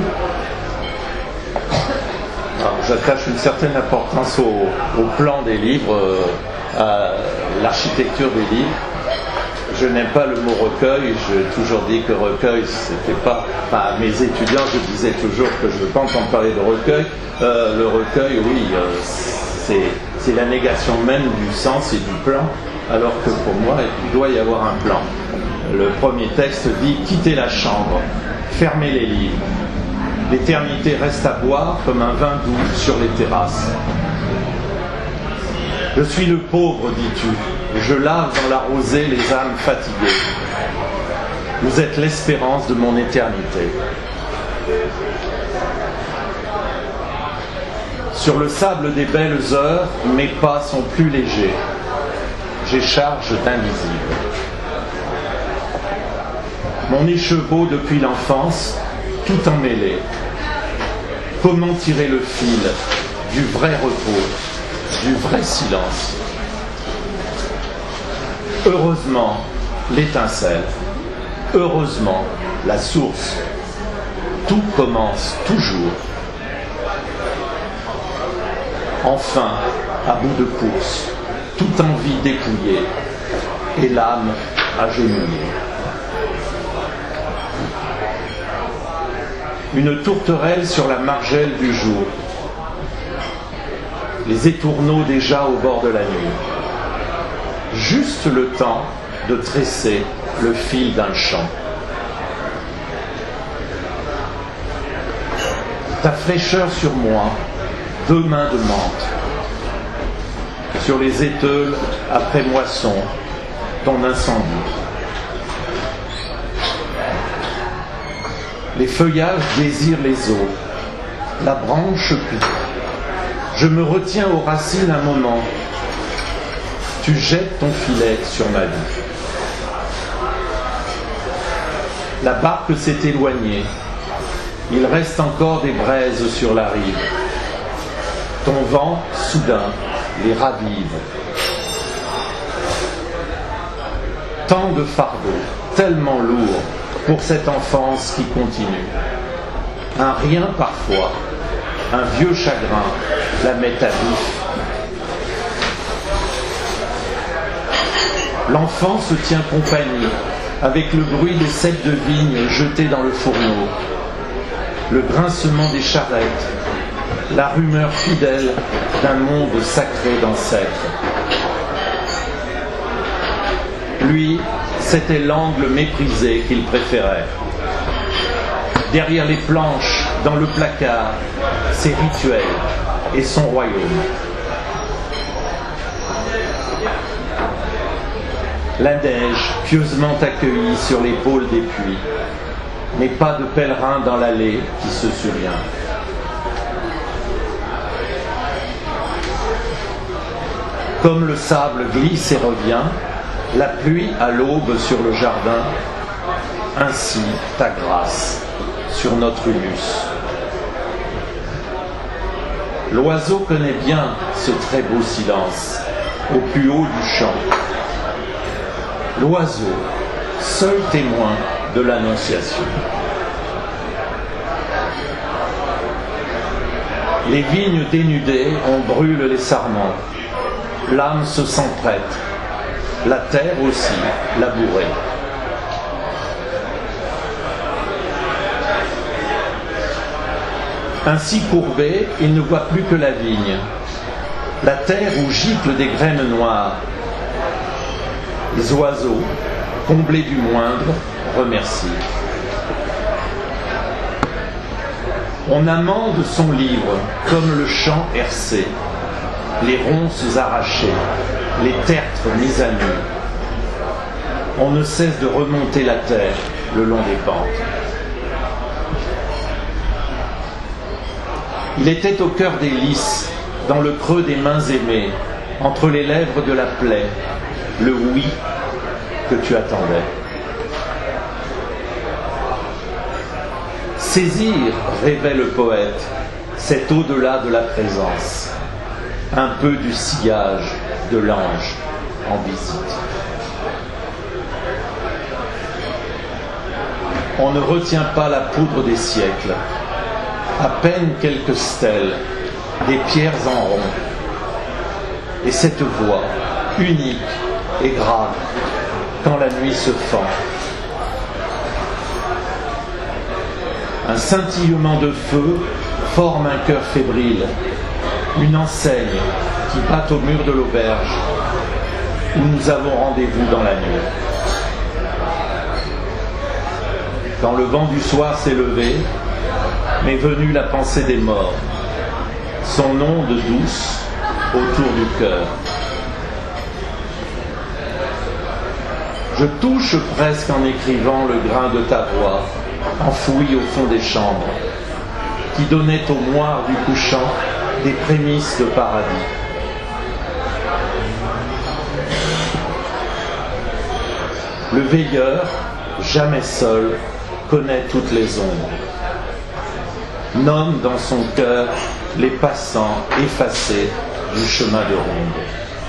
Alors, j'attache une certaine importance au, au plan des livres, euh, à l'architecture des livres. je n'aime pas le mot recueil, j'ai toujours dit que recueil, c'était pas... Enfin, à mes étudiants, je disais toujours que je ne veux pas entendre parler de recueil. Euh, le recueil, oui, euh, c'est, c'est la négation même du sens et du plan, alors que pour moi, il doit y avoir un plan. Le premier texte dit « Quittez la chambre, fermez les livres. L'éternité reste à boire comme un vin doux sur les terrasses. Je suis le pauvre, dis-tu. Je lave dans la rosée les âmes fatiguées. Vous êtes l'espérance de mon éternité. Sur le sable des belles heures, mes pas sont plus légers. J'ai charge d'invisible. Mon écheveau depuis l'enfance, tout emmêlé. Comment tirer le fil du vrai repos, du vrai silence? Heureusement, l'étincelle. Heureusement, la source. Tout commence toujours. Enfin, à bout de course, toute envie dépouillée et l'âme agenouillée. Une tourterelle sur la margelle du jour. Les étourneaux déjà au bord de la nuit. Juste le temps de tresser le fil d'un chant. Ta fraîcheur sur moi, deux mains de menthe. Sur les éteules après moisson, ton incendie. Les feuillages désirent les eaux, la branche pique. Je me retiens aux racines un moment. Tu jettes ton filet sur ma vie. La barque s'est éloignée. Il reste encore des braises sur la rive. Ton vent, soudain, les ravive. Tant de fardeaux, tellement lourds, pour cette enfance qui continue. Un rien parfois, un vieux chagrin la met à vif. L'enfant se tient compagnie avec le bruit des ceps de vigne jetés dans le fourneau, le grincement des charrettes, la rumeur fidèle d'un monde sacré d'ancêtres. Lui, c'était l'angle méprisé qu'il préférait. Derrière les planches, dans le placard, ses rituels et son royaume. La neige, pieusement accueillie sur l'épaule des puits, mais pas de pèlerin dans l'allée qui se souvient. Comme le sable glisse et revient, la pluie à l'aube sur le jardin, ainsi ta grâce sur notre humus. L'oiseau connaît bien ce très beau silence, au plus haut du champ. L'oiseau, seul témoin de l'Annonciation. Les vignes dénudées, on brûle les sarments. L'âme se sent prête. La terre aussi, labourée. Ainsi courbé, il ne voit plus que la vigne. La terre où giclent des graines noires. Les oiseaux, comblés du moindre, remercient. On amende son livre comme le chant hercé, les ronces arrachées, les tertres mis à nu. On ne cesse de remonter la terre le long des pentes. Il était au cœur des lys, dans le creux des mains aimées, entre les lèvres de la plaie, le oui que tu attendais. Saisir, rêvait le poète, c'est au-delà de la présence, un peu du sillage de l'ange en visite. On ne retient pas la poudre des siècles, à peine quelques stèles, des pierres en rond, et cette voix unique et grave quand la nuit se fend. Un scintillement de feu forme un cœur fébrile, une enseigne qui bat au mur de l'auberge où nous avons rendez-vous dans la nuit. Quand le vent du soir s'est levé, m'est venue la pensée des morts, son onde douce autour du cœur. Je touche presque en écrivant le grain de ta voix, enfoui au fond des chambres, qui donnait au moire du couchant des prémices de paradis. Le veilleur, jamais seul, connaît toutes les ombres, nomme dans son cœur les passants effacés du chemin de ronde.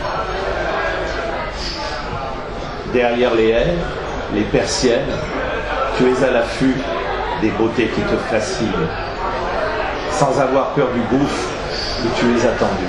Derrière les haies, les persiennes, tu es à l'affût des beautés qui te fascinent, sans avoir peur du gouffre où tu es attendu.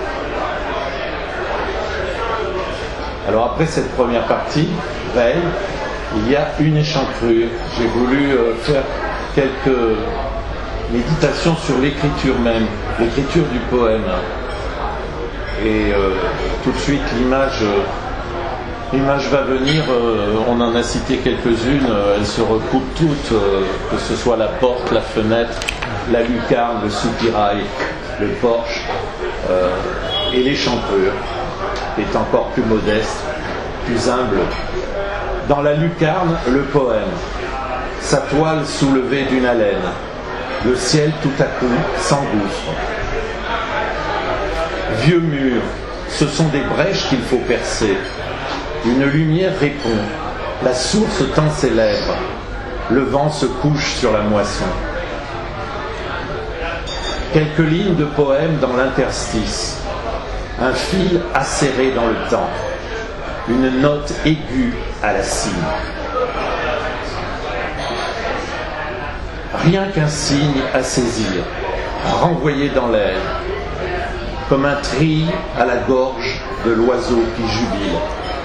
Alors après cette première partie, veille, il y a une échancrure. J'ai voulu euh, faire quelques méditations sur l'écriture même, l'écriture du poème. Et euh, tout de suite, l'image, euh, l'image va venir, euh, on en a cité quelques-unes, euh, elles se recoupent toutes, euh, que ce soit la porte, la fenêtre, la lucarne, le soupirail, le porche, euh, et l'échancrure, qui est encore plus modeste, plus humble. Dans la lucarne, le poème, sa toile soulevée d'une haleine, le ciel tout à coup s'engouffre. Vieux mur, ce sont des brèches qu'il faut percer. Une lumière répond, la source tend ses lèvres, le vent se couche sur la moisson. Quelques lignes de poème dans l'interstice, un fil acéré dans le temps, une note aiguë à la cime. Rien qu'un signe à saisir, à renvoyer dans l'air, comme un tri à la gorge de l'oiseau qui jubile.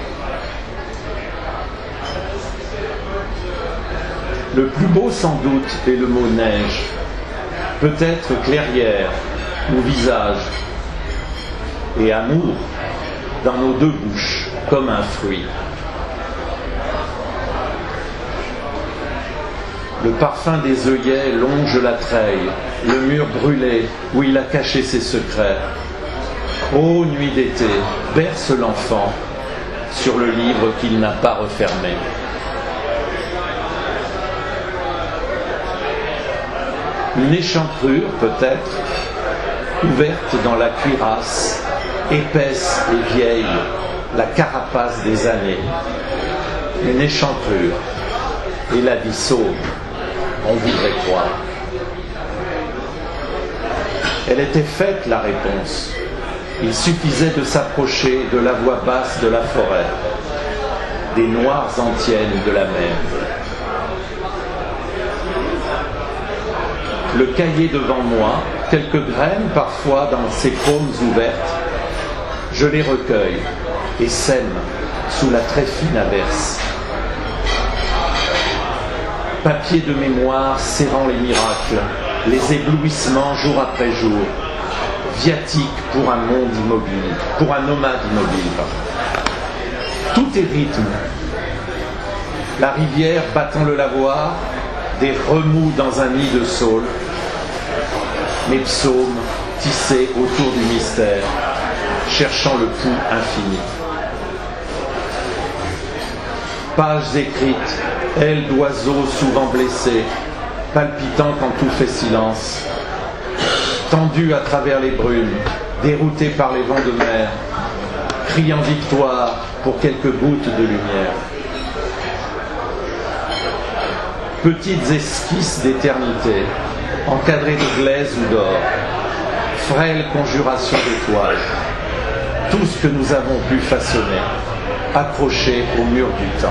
Le plus beau sans doute est le mot neige, peut-être clairière ou visage, et amour dans nos deux bouches comme un fruit. Le parfum des œillets longe la treille, le mur brûlé où il a caché ses secrets. Ô nuit d'été, berce l'enfant sur le livre qu'il n'a pas refermé. Une échancrure peut-être, ouverte dans la cuirasse, épaisse et vieille, la carapace des années. Une échancrure, et la vie sauve, on voudrait croire. Elle était faite, la réponse. Il suffisait de s'approcher de la voix basse de la forêt, des noires antiennes de la mer. Le cahier devant moi, quelques graines parfois dans ses paumes ouvertes, je les recueille et sème sous la très fine averse. Papier de mémoire serrant les miracles, les éblouissements jour après jour, viatique pour un monde immobile, pour un nomade immobile. Tout est rythme. La rivière battant le lavoir, des remous dans un nid de saule, mes psaumes tissés autour du mystère, cherchant le pouls infini. Pages écrites, ailes d'oiseaux souvent blessés, palpitant quand tout fait silence, tendues à travers les brumes, déroutées par les vents de mer, criant victoire pour quelques gouttes de lumière. Petites esquisses d'éternité, encadrées de glaise ou d'or, frêles conjurations d'étoiles, tout ce que nous avons pu façonner, accroché au mur du temps.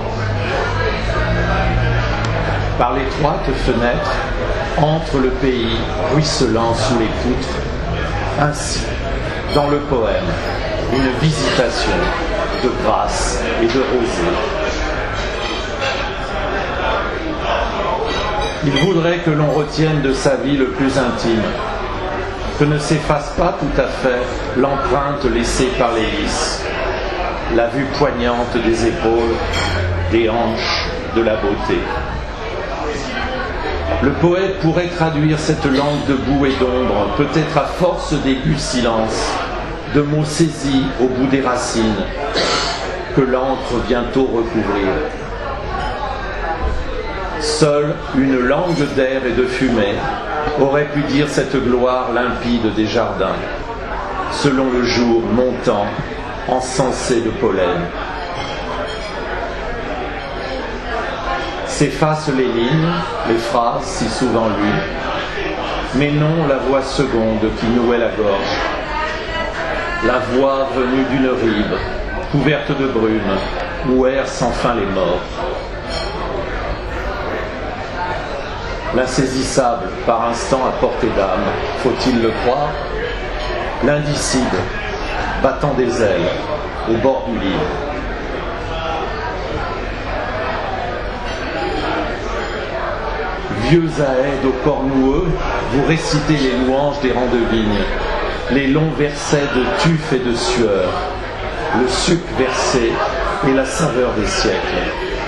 Par l'étroite fenêtre, entre le pays ruisselant sous les poutres, ainsi, dans le poème, une visitation de grâce et de rosée. Il voudrait que l'on retienne de sa vie le plus intime, que ne s'efface pas tout à fait l'empreinte laissée par les lys, la vue poignante des épaules, des hanches, de la beauté. Le poète pourrait traduire cette langue de boue et d'ombre, peut-être à force d'aigus silences, de mots saisis au bout des racines, que l'encre bientôt recouvrir. Seule une langue d'air et de fumée aurait pu dire cette gloire limpide des jardins, selon le jour montant, encensé de pollen. S'effacent les lignes, les phrases si souvent lues, mais non la voix seconde qui nouait la gorge, la voix venue d'une rive, couverte de brume, où errent sans fin les morts. L'insaisissable, par instant à portée d'âme, faut-il le croire? L'indicible, battant des ailes, au bord du lit. Vieux Aèdes au corps noueux, vous récitez les louanges des rangs de vignes, les longs versets de tuf et de sueur, le suc versé et la saveur des siècles.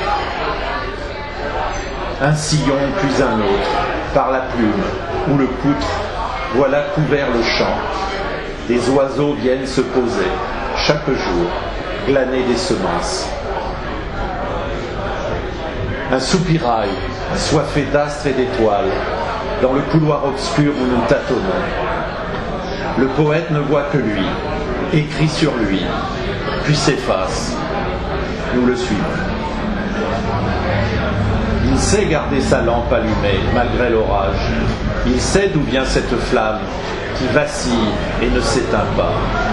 Un sillon puis un autre, par la plume ou le poutre, voilà couvert le champ. Des oiseaux viennent se poser, chaque jour, glaner des semences. Un soupirail, assoiffé d'astres et d'étoiles, dans le couloir obscur où nous tâtonnons. Le poète ne voit que lui, écrit sur lui, puis s'efface. Nous le suivons. Il sait garder sa lampe allumée malgré l'orage. Il sait d'où vient cette flamme qui vacille et ne s'éteint pas.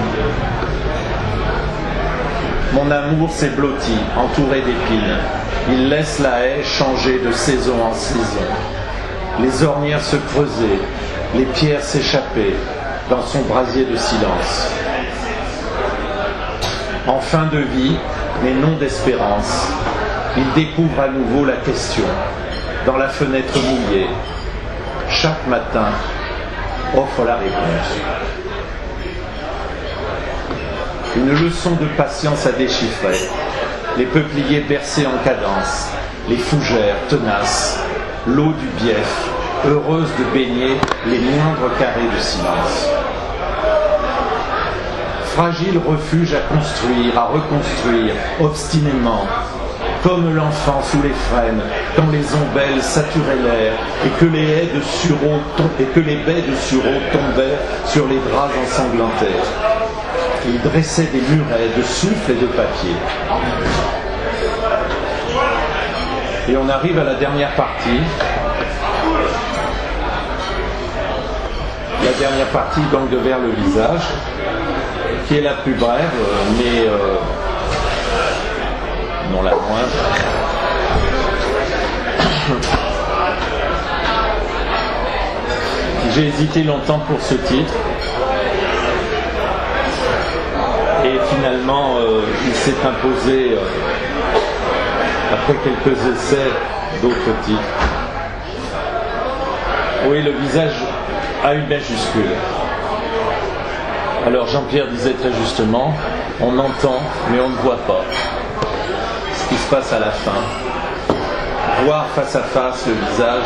Mon amour s'est blotti, entouré d'épines. Il laisse la haie changer de saison en saison. Les ornières se creuser, les pierres s'échapper dans son brasier de silence. En fin de vie, mais non d'espérance, il découvre à nouveau la question, dans la fenêtre mouillée. Chaque matin, offre la réponse. Une leçon de patience à déchiffrer. Les peupliers bercés en cadence, les fougères tenaces, l'eau du bief, heureuse de baigner les moindres carrés de silence. Fragile refuge à construire, à reconstruire, obstinément, comme l'enfant sous les frênes, quand les ombelles saturaient l'air et que les haies de sureau et que les baies de sureau tombaient sur les draps ensanglantés. Il dressait des murets de souffle et de papier. Et on arrive à la dernière partie. La dernière partie Gangue vers le visage, qui est la plus brève, mais euh, non la moindre. J'ai hésité longtemps pour ce titre. Et finalement, euh, il s'est imposé, euh, après quelques essais, d'autres titres. Oui, le visage a une majuscule. Alors Jean-Pierre disait très justement, on entend, mais on ne voit pas ce qui se passe à la fin. Voir face à face le visage,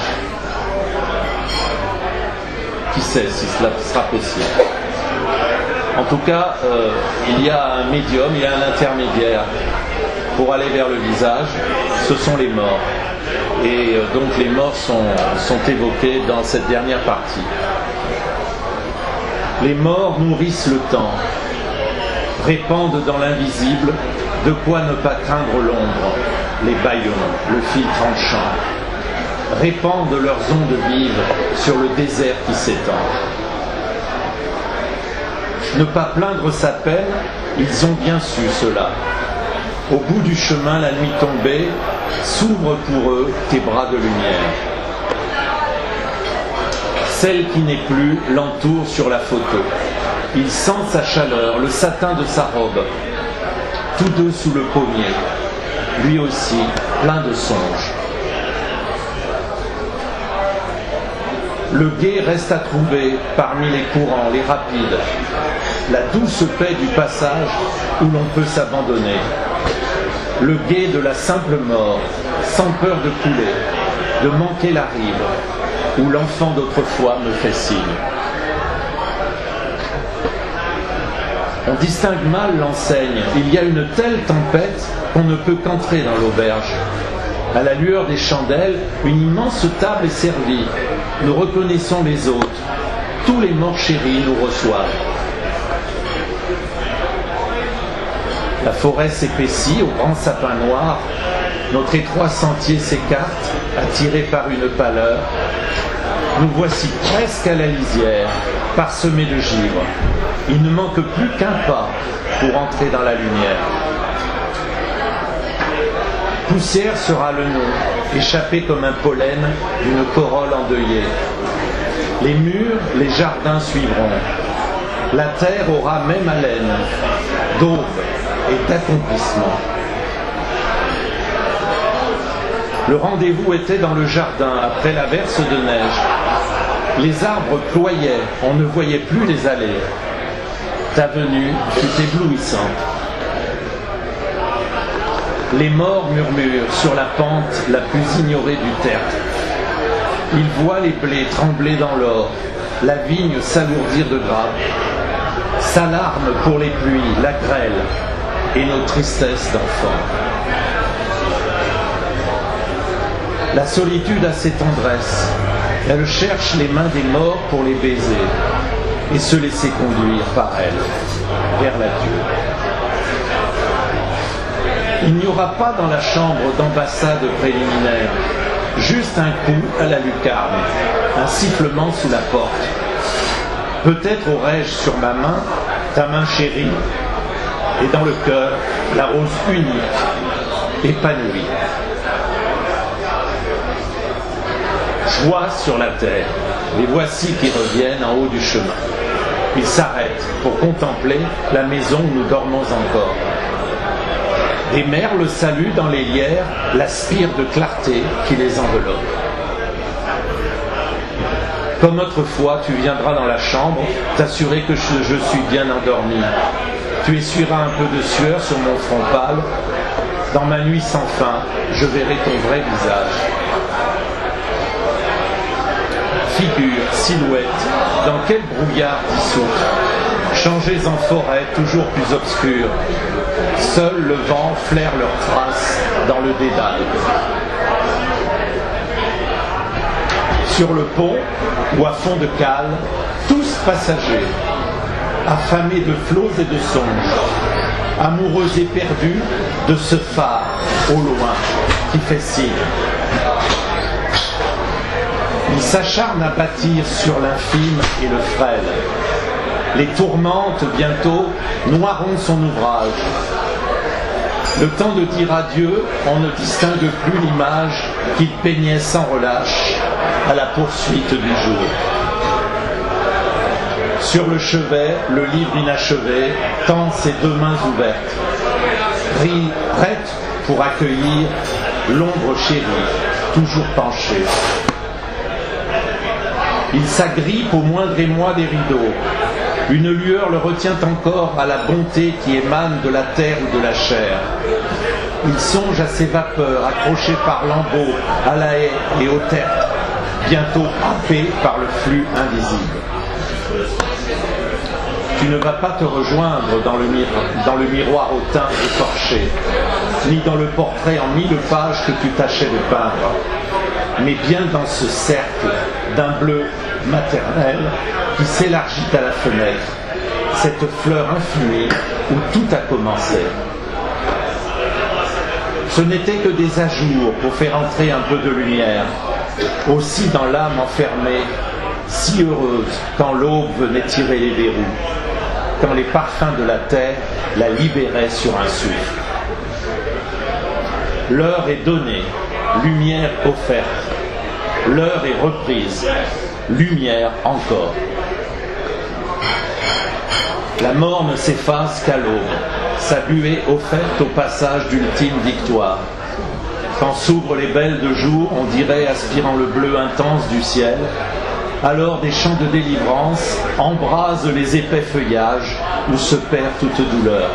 qui sait si cela sera possible. En tout cas, euh, il y a un médium, il y a un intermédiaire pour aller vers le visage, ce sont les morts. Et euh, donc les morts sont, sont évoqués dans cette dernière partie. Les morts nourrissent le temps, répandent dans l'invisible de quoi ne pas craindre l'ombre, les bâillons, le fil tranchant, répandent leurs ondes vives sur le désert qui s'étend. Ne pas plaindre sa peine, ils ont bien su cela. Au bout du chemin, la nuit tombée, s'ouvrent pour eux tes bras de lumière. Celle qui n'est plus l'entoure sur la photo. Il sent sa chaleur, le satin de sa robe. Tous deux sous le pommier, lui aussi plein de songes. Le gai reste à trouver parmi les courants, les rapides, la douce paix du passage où l'on peut s'abandonner. Le gai de la simple mort, sans peur de couler, de manquer la rive, où l'enfant d'autrefois me fait signe. On distingue mal l'enseigne. Il y a une telle tempête qu'on ne peut qu'entrer dans l'auberge. À la lueur des chandelles, une immense table est servie. Nous reconnaissons les hôtes. Tous les morts chéris nous reçoivent. La forêt s'épaissit au grand sapin noir. Notre étroit sentier s'écarte, attiré par une pâleur. Nous voici presque à la lisière, parsemés de givre. Il ne manque plus qu'un pas pour entrer dans la lumière. Poussière sera le nom, échappé comme un pollen d'une corolle endeuillée. Les murs, les jardins suivront. La terre aura même haleine d'aube et d'accomplissement. Le rendez-vous était dans le jardin après l'averse de neige. Les arbres ployaient, on ne voyait plus les allées. Ta venue fut éblouissante. Les morts murmurent sur la pente la plus ignorée du tertre. Ils voient les blés trembler dans l'or, la vigne s'alourdir de grappes, s'alarment pour les pluies, la grêle et nos tristesses d'enfants. La solitude a ses tendresses. Elle cherche les mains des morts pour les baiser et se laisser conduire par elle vers l'adieu. Il n'y aura pas dans la chambre d'ambassade préliminaire, juste un coup à la lucarne, un sifflement sous la porte. Peut-être aurais-je sur ma main ta main chérie, et dans le cœur la rose unique, épanouie. Joie sur la terre, les voici qui reviennent en haut du chemin. Ils s'arrêtent pour contempler la maison où nous dormons encore. Des merles saluent dans les lierres la spire de clarté qui les enveloppe. Comme autrefois, tu viendras dans la chambre t'assurer que je, je suis bien endormi. Tu essuieras un peu de sueur sur mon front pâle. Dans ma nuit sans fin, je verrai ton vrai visage. Figure, silhouette, dans quel brouillard dissoute, changés en forêt toujours plus obscure. Seul le vent flaire leurs traces dans le dédale. Sur le pont ou à fond de cale, tous passagers, affamés de flots et de songes, amoureux éperdus de ce phare au loin qui fait signe. Il s'acharne à bâtir sur l'infime et le frêle. Les tourmentes, bientôt, noieront son ouvrage. Le temps de dire adieu, on ne distingue plus l'image qu'il peignait sans relâche à la poursuite du jour. Sur le chevet, le livre inachevé tend ses deux mains ouvertes, prête pour accueillir l'ombre chérie, toujours penchée. Il s'agrippe au moindre émoi des rideaux. Une lueur le retient encore à la bonté qui émane de la terre ou de la chair. Il songe à ses vapeurs accrochées par lambeaux à la haie et au tertre, bientôt happées par le flux invisible. Tu ne vas pas te rejoindre dans le, mir- dans le miroir au teint écorché, ni dans le portrait en mille pages que tu tâchais de peindre, mais bien dans ce cercle d'un bleu maternel qui s'élargit à la fenêtre, cette fleur infinie où tout a commencé. Ce n'était que des ajours pour faire entrer un peu de lumière, aussi dans l'âme enfermée, si heureuse quand l'aube venait tirer les verrous, quand les parfums de la terre la libéraient sur un souffle. L'heure est donnée, lumière offerte. L'heure est reprise, lumière encore. La mort ne s'efface qu'à l'aube, sa buée offerte au passage d'ultime victoire. Quand s'ouvrent les belles de jour, on dirait, aspirant le bleu intense du ciel, Alors des chants de délivrance embrasent les épais feuillages où se perd toute douleur.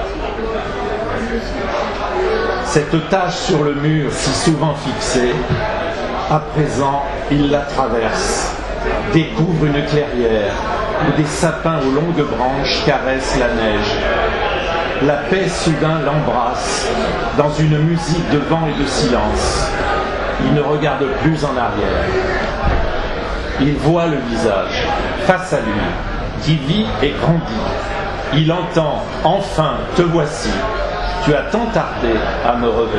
Cette tache sur le mur si souvent fixée, à présent il la traverse, découvre une clairière où des sapins aux longues branches caressent la neige. La paix soudain l'embrasse dans une musique de vent et de silence. Il ne regarde plus en arrière. Il voit le visage face à lui qui vit et grandit. Il entend « Enfin, te voici. Tu as tant tardé à me revenir. »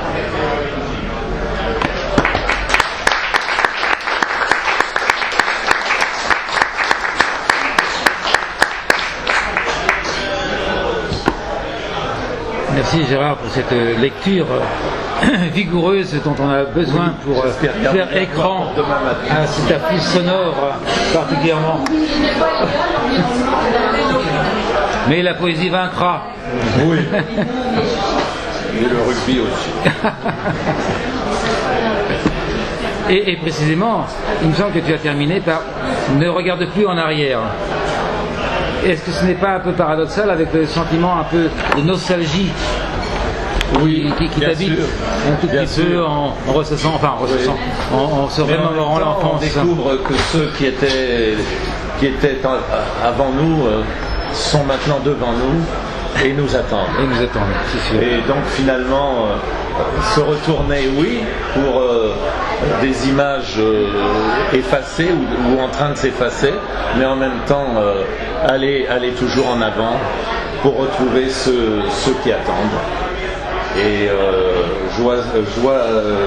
Merci Gérard pour cette lecture vigoureuse dont on a besoin oui, pour faire écran à cette affiche sonore particulièrement. Mais la poésie vaincra. Oui. Et le rugby aussi. et, et précisément, il me semble que tu as terminé par « Ne regarde plus en arrière ». Est-ce que ce n'est pas un peu paradoxal avec le sentiment un peu de nostalgie oui, qui, qui t'habite un tout petit peu en, en ressassant, enfin en ressassant, oui. en, en se remémorant l'enfance. On découvre que ceux qui étaient, qui étaient avant nous euh, sont maintenant devant nous et nous attendent. Et nous attendent, c'est sûr. Et donc finalement, euh, se retourner, oui, pour euh, des images euh, effacées ou, ou en train de s'effacer, mais en même temps euh, aller, aller toujours en avant pour retrouver ceux, ceux qui attendent. Et euh, joie, joie, euh,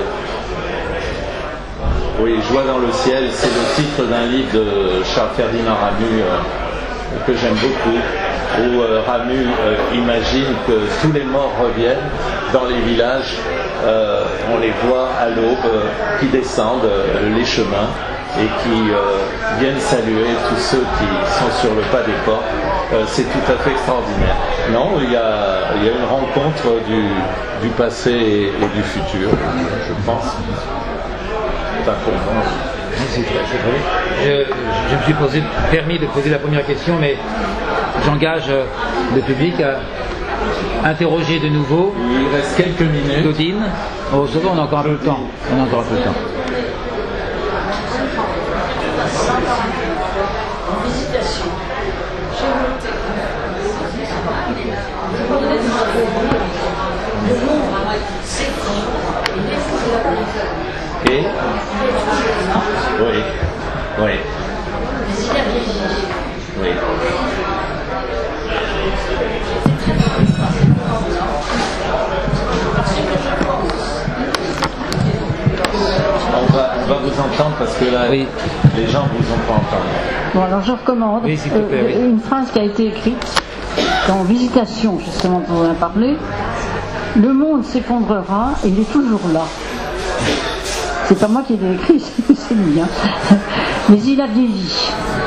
oui, joie dans le ciel, c'est le titre d'un livre de Charles Ferdinand Ramu euh, que j'aime beaucoup, où euh, Ramu euh, imagine que tous les morts reviennent dans les villages, euh, on les voit à l'aube euh, qui descendent euh, les chemins et qui euh, viennent saluer tous ceux qui sont sur le pas des portes. Euh, c'est tout à fait extraordinaire. Non, il y a, il y a une rencontre du, du passé et, et du futur, je pense. Pas pour moi. C'est vrai, c'est vrai. Je, je me suis posé, permis de poser la première question, mais j'engage le public à interroger de nouveau. Il reste quelques minutes. Claudine. Oh, ça va, on a encore un peu de temps. On a encore un peu de temps. En visitation, j'ai noté le nombre s'effondre et défouler la périphérie. Et oui, oui. Mais il a vieilli. Oui. On va, on va vous entendre parce que là, oui. Les gens ne vous ont pas entendu. Bon, alors je recommande oui, s'il te plaît, euh, oui. une phrase qui a été écrite dans Visitation, justement, pour en parler. Le monde s'effondrera et il est toujours là. C'est pas moi qui l'ai écrit, c'est lui. Hein. Mais il a vieilli.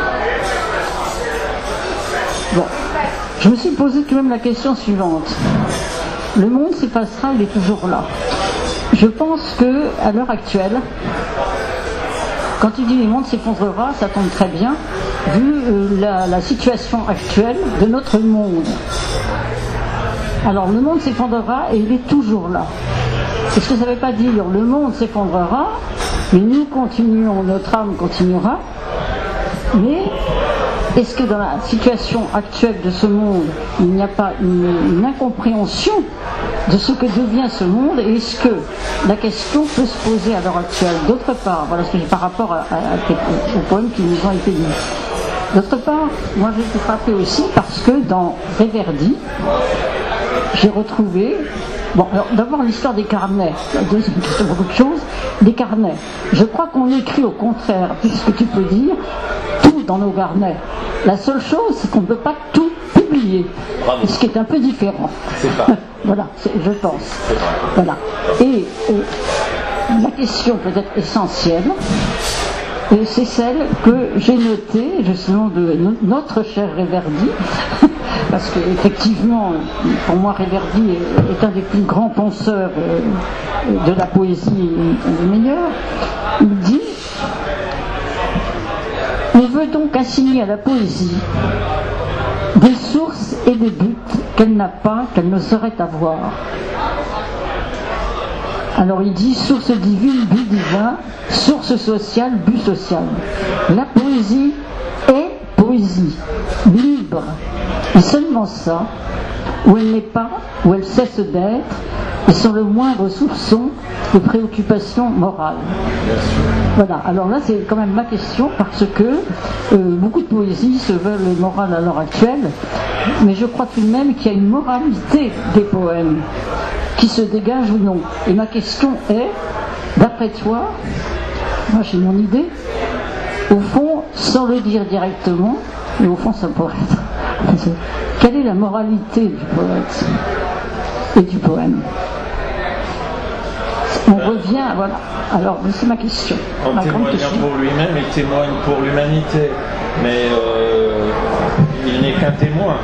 Bon. Je me suis posé tout de même la question suivante. Le monde s'effacera, il est toujours là. Je pense que à l'heure actuelle, quand tu dis le monde s'effondrera, ça tombe très bien, vu euh, la, la situation actuelle de notre monde. Alors le monde s'effondrera et il est toujours là. Est-ce que ça ne veut pas dire le monde s'effondrera, mais nous continuons, notre âme continuera, mais est-ce que dans la situation actuelle de ce monde, il n'y a pas une, une incompréhension de ce que devient ce monde, et est-ce que la question peut se poser à l'heure actuelle? D'autre part, voilà ce que j'ai par rapport à, à, à, aux poèmes qui nous ont été lus. D'autre part, moi j'ai été frappée aussi parce que dans Reverdy, j'ai retrouvé, bon, alors d'abord l'histoire des carnets, deuxième question, beaucoup de choses, des carnets. Je crois qu'on écrit au contraire, puisque tu peux dire, tout dans nos carnets. La seule chose, c'est qu'on ne peut pas tout publier, Bravo. Ce qui est un peu différent. C'est pas. Voilà, je pense. Voilà. Et euh, la question peut-être essentielle, et c'est celle que j'ai notée, justement, de notre cher Reverdy, parce qu'effectivement, pour moi, Reverdy est un des plus grands penseurs de la poésie, un des meilleurs. Il dit peut donc assigner à la poésie des sources et des buts qu'elle n'a pas, qu'elle ne saurait avoir. Alors il dit source divine, but divin, source sociale, but social. La poésie est poésie, libre. Et seulement ça, où elle n'est pas, où elle cesse d'être, et sans le moindre soupçon de préoccupation morale. Voilà, alors là c'est quand même ma question, parce que euh, beaucoup de poésies se veulent morales à l'heure actuelle, mais je crois tout de même qu'il y a une moralité des poèmes qui se dégage ou non. Et ma question est, d'après toi, moi j'ai mon idée, au fond, sans le dire directement, mais au fond ça pourrait être, quelle est la moralité du poète et du poème? On revient, voilà. Alors, c'est ma question. En ma témoignant question. pour lui-même, il témoigne pour l'humanité. Mais euh, il n'est qu'un témoin.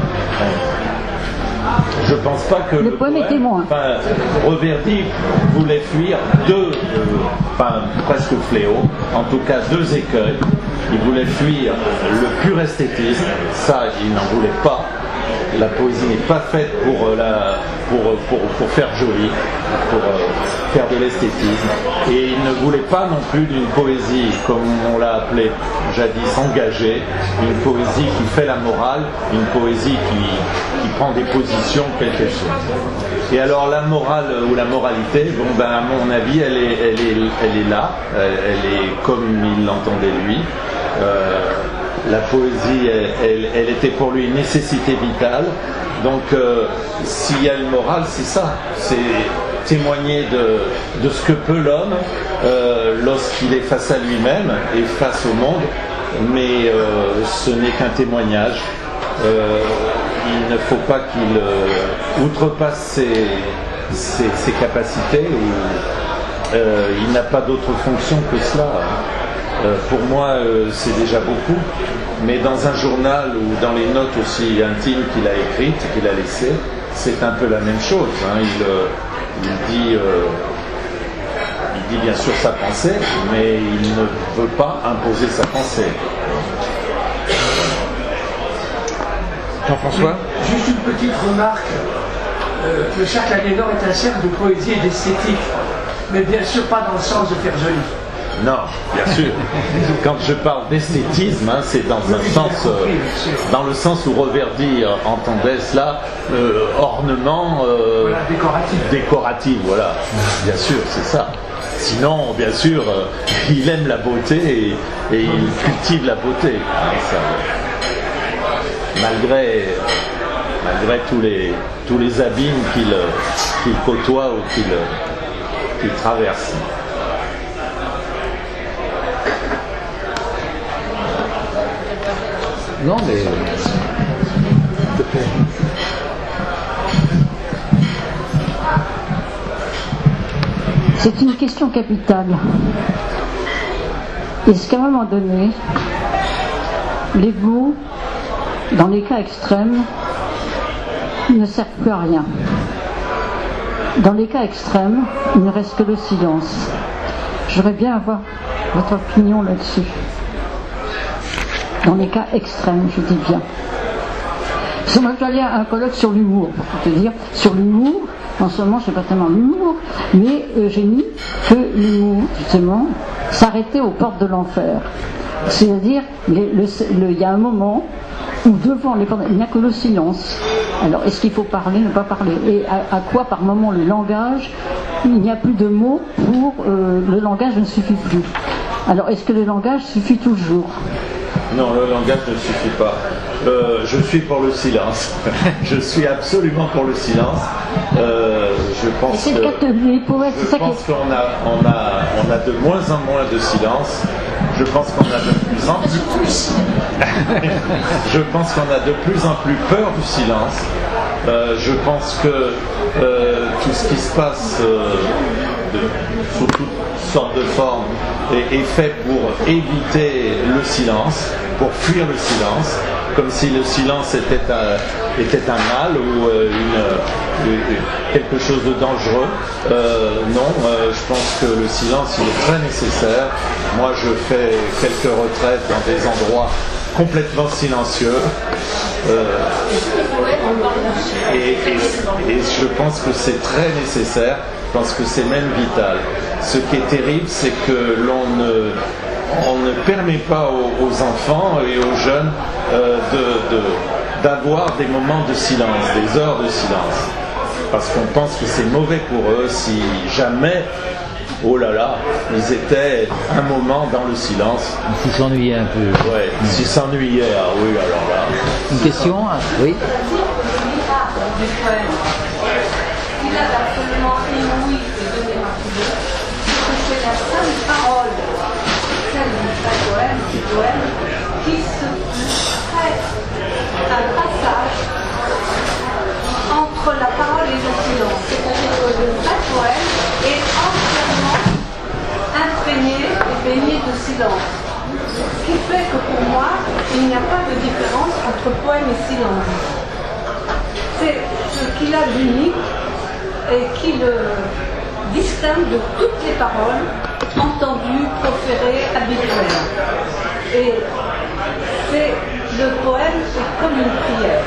Je ne pense pas que le, le poème poème, est témoin. Enfin, Reverdy voulait fuir deux, euh, enfin presque fléaux, en tout cas deux écueils. Il voulait fuir le pur esthétisme, ça il n'en voulait pas. La poésie n'est pas faite pour, euh, la, pour, pour, pour faire joli, pour euh, faire de l'esthétisme. Et il ne voulait pas non plus d'une poésie, comme on l'a appelé jadis, engagée, une poésie qui fait la morale, une poésie qui, qui prend des positions quelque chose. Et alors la morale ou la moralité, bon ben à mon avis, elle est, elle est, elle est là, elle, elle est comme il l'entendait lui. Euh, La poésie, elle, elle, elle était pour lui une nécessité vitale. Donc, euh, s'il y a une morale, c'est ça. C'est témoigner de, de ce que peut l'homme euh, lorsqu'il est face à lui-même et face au monde. Mais euh, ce n'est qu'un témoignage. Euh, il ne faut pas qu'il euh, outrepasse ses, ses, ses capacités. Ou, euh, il n'a pas d'autre fonction que cela. Euh, pour moi, euh, c'est déjà beaucoup, mais dans un journal ou dans les notes aussi intimes qu'il a écrites, qu'il a laissées, c'est un peu la même chose. Hein. Il, euh, il, dit, euh, il dit bien sûr sa pensée, mais il ne veut pas imposer sa pensée. Jean-François ? Juste une petite remarque. Euh, le cercle Aliénor est un cercle de poésie et d'esthétique, mais bien sûr pas dans le sens de faire joli. Non, bien sûr. Quand je parle d'esthétisme, hein, c'est dans un sens, euh, dans le sens où Reverdy euh, entendait cela, euh, ornement, euh, voilà, décoratif. décoratif, voilà. Bien sûr, c'est ça. Sinon, bien sûr, euh, il aime la beauté et, et il cultive la beauté. Hein, ça, malgré, malgré tous les, tous les abîmes qu'il qu'il côtoie ou qu'il qu'il traverse. Non, mais. C'est une question capitale. Est-ce qu'à un moment donné, les mots, dans les cas extrêmes, ne servent plus à rien? Dans les cas extrêmes, il ne reste que le silence. J'aurais bien avoir votre opinion là-dessus. Dans les cas extrêmes, je dis bien. Parce que moi, je dois aller à un colloque sur l'humour, pour te dire, sur l'humour, non seulement je ne sais pas tellement l'humour, mais euh, j'ai mis que l'humour, justement, s'arrêtait aux portes de l'enfer. C'est-à-dire, il y a un moment où devant les portes, il n'y a que le silence. Alors, est-ce qu'il faut parler, ne pas parler? Et à, à quoi, par moment, le langage, il n'y a plus de mots pour... Euh, le langage ne suffit plus. Alors, est-ce que le langage suffit toujours? Non, le langage ne suffit pas. Euh, je suis pour le silence. Je suis absolument pour le silence. Euh, je pense c'est le cas de les poètes, je c'est ça pense qui... qu'on a, on a, on a de moins en moins de silence. Je pense qu'on a de plus en plus. Je pense qu'on a de plus en plus peur du silence. Euh, je pense que euh, tout ce qui se passe euh, de, sous toutes sortes de formes est, est fait pour éviter le silence, pour fuir le silence. comme si le silence était un, était un mal ou euh, une, une, quelque chose de dangereux. Euh, non, euh, je pense que le silence il est très nécessaire. Moi je fais quelques retraites dans des endroits complètement silencieux. Euh, et, et, et je pense que c'est très nécessaire, je pense que c'est même vital. Ce qui est terrible, c'est que l'on ne, on ne permet pas aux, aux enfants et aux jeunes euh, de, de, d'avoir des moments de silence, des heures de silence. Parce qu'on pense que c'est mauvais pour eux si jamais, oh là là, ils étaient un moment dans le silence. S'ils s'ennuyaient un peu. Ouais, mmh. S'ils s'ennuyaient, ah oui, alors là. Une question? Oui. Il a absolument inouï de donner un peu. C'est la seule parole, celle du vrai poème, du poème, qui se prête un passage entre la parole et le silence. C'est-à-dire que le vrai poème est entièrement imprégné et baigné de silence. Ce qui fait que pour moi, il n'y a pas de différence entre poème et silence. C'est ce qu'il a d'unique et qui le distingue de toutes les paroles entendues, proférées, habituelles. Et c'est, le poème, c'est comme une prière.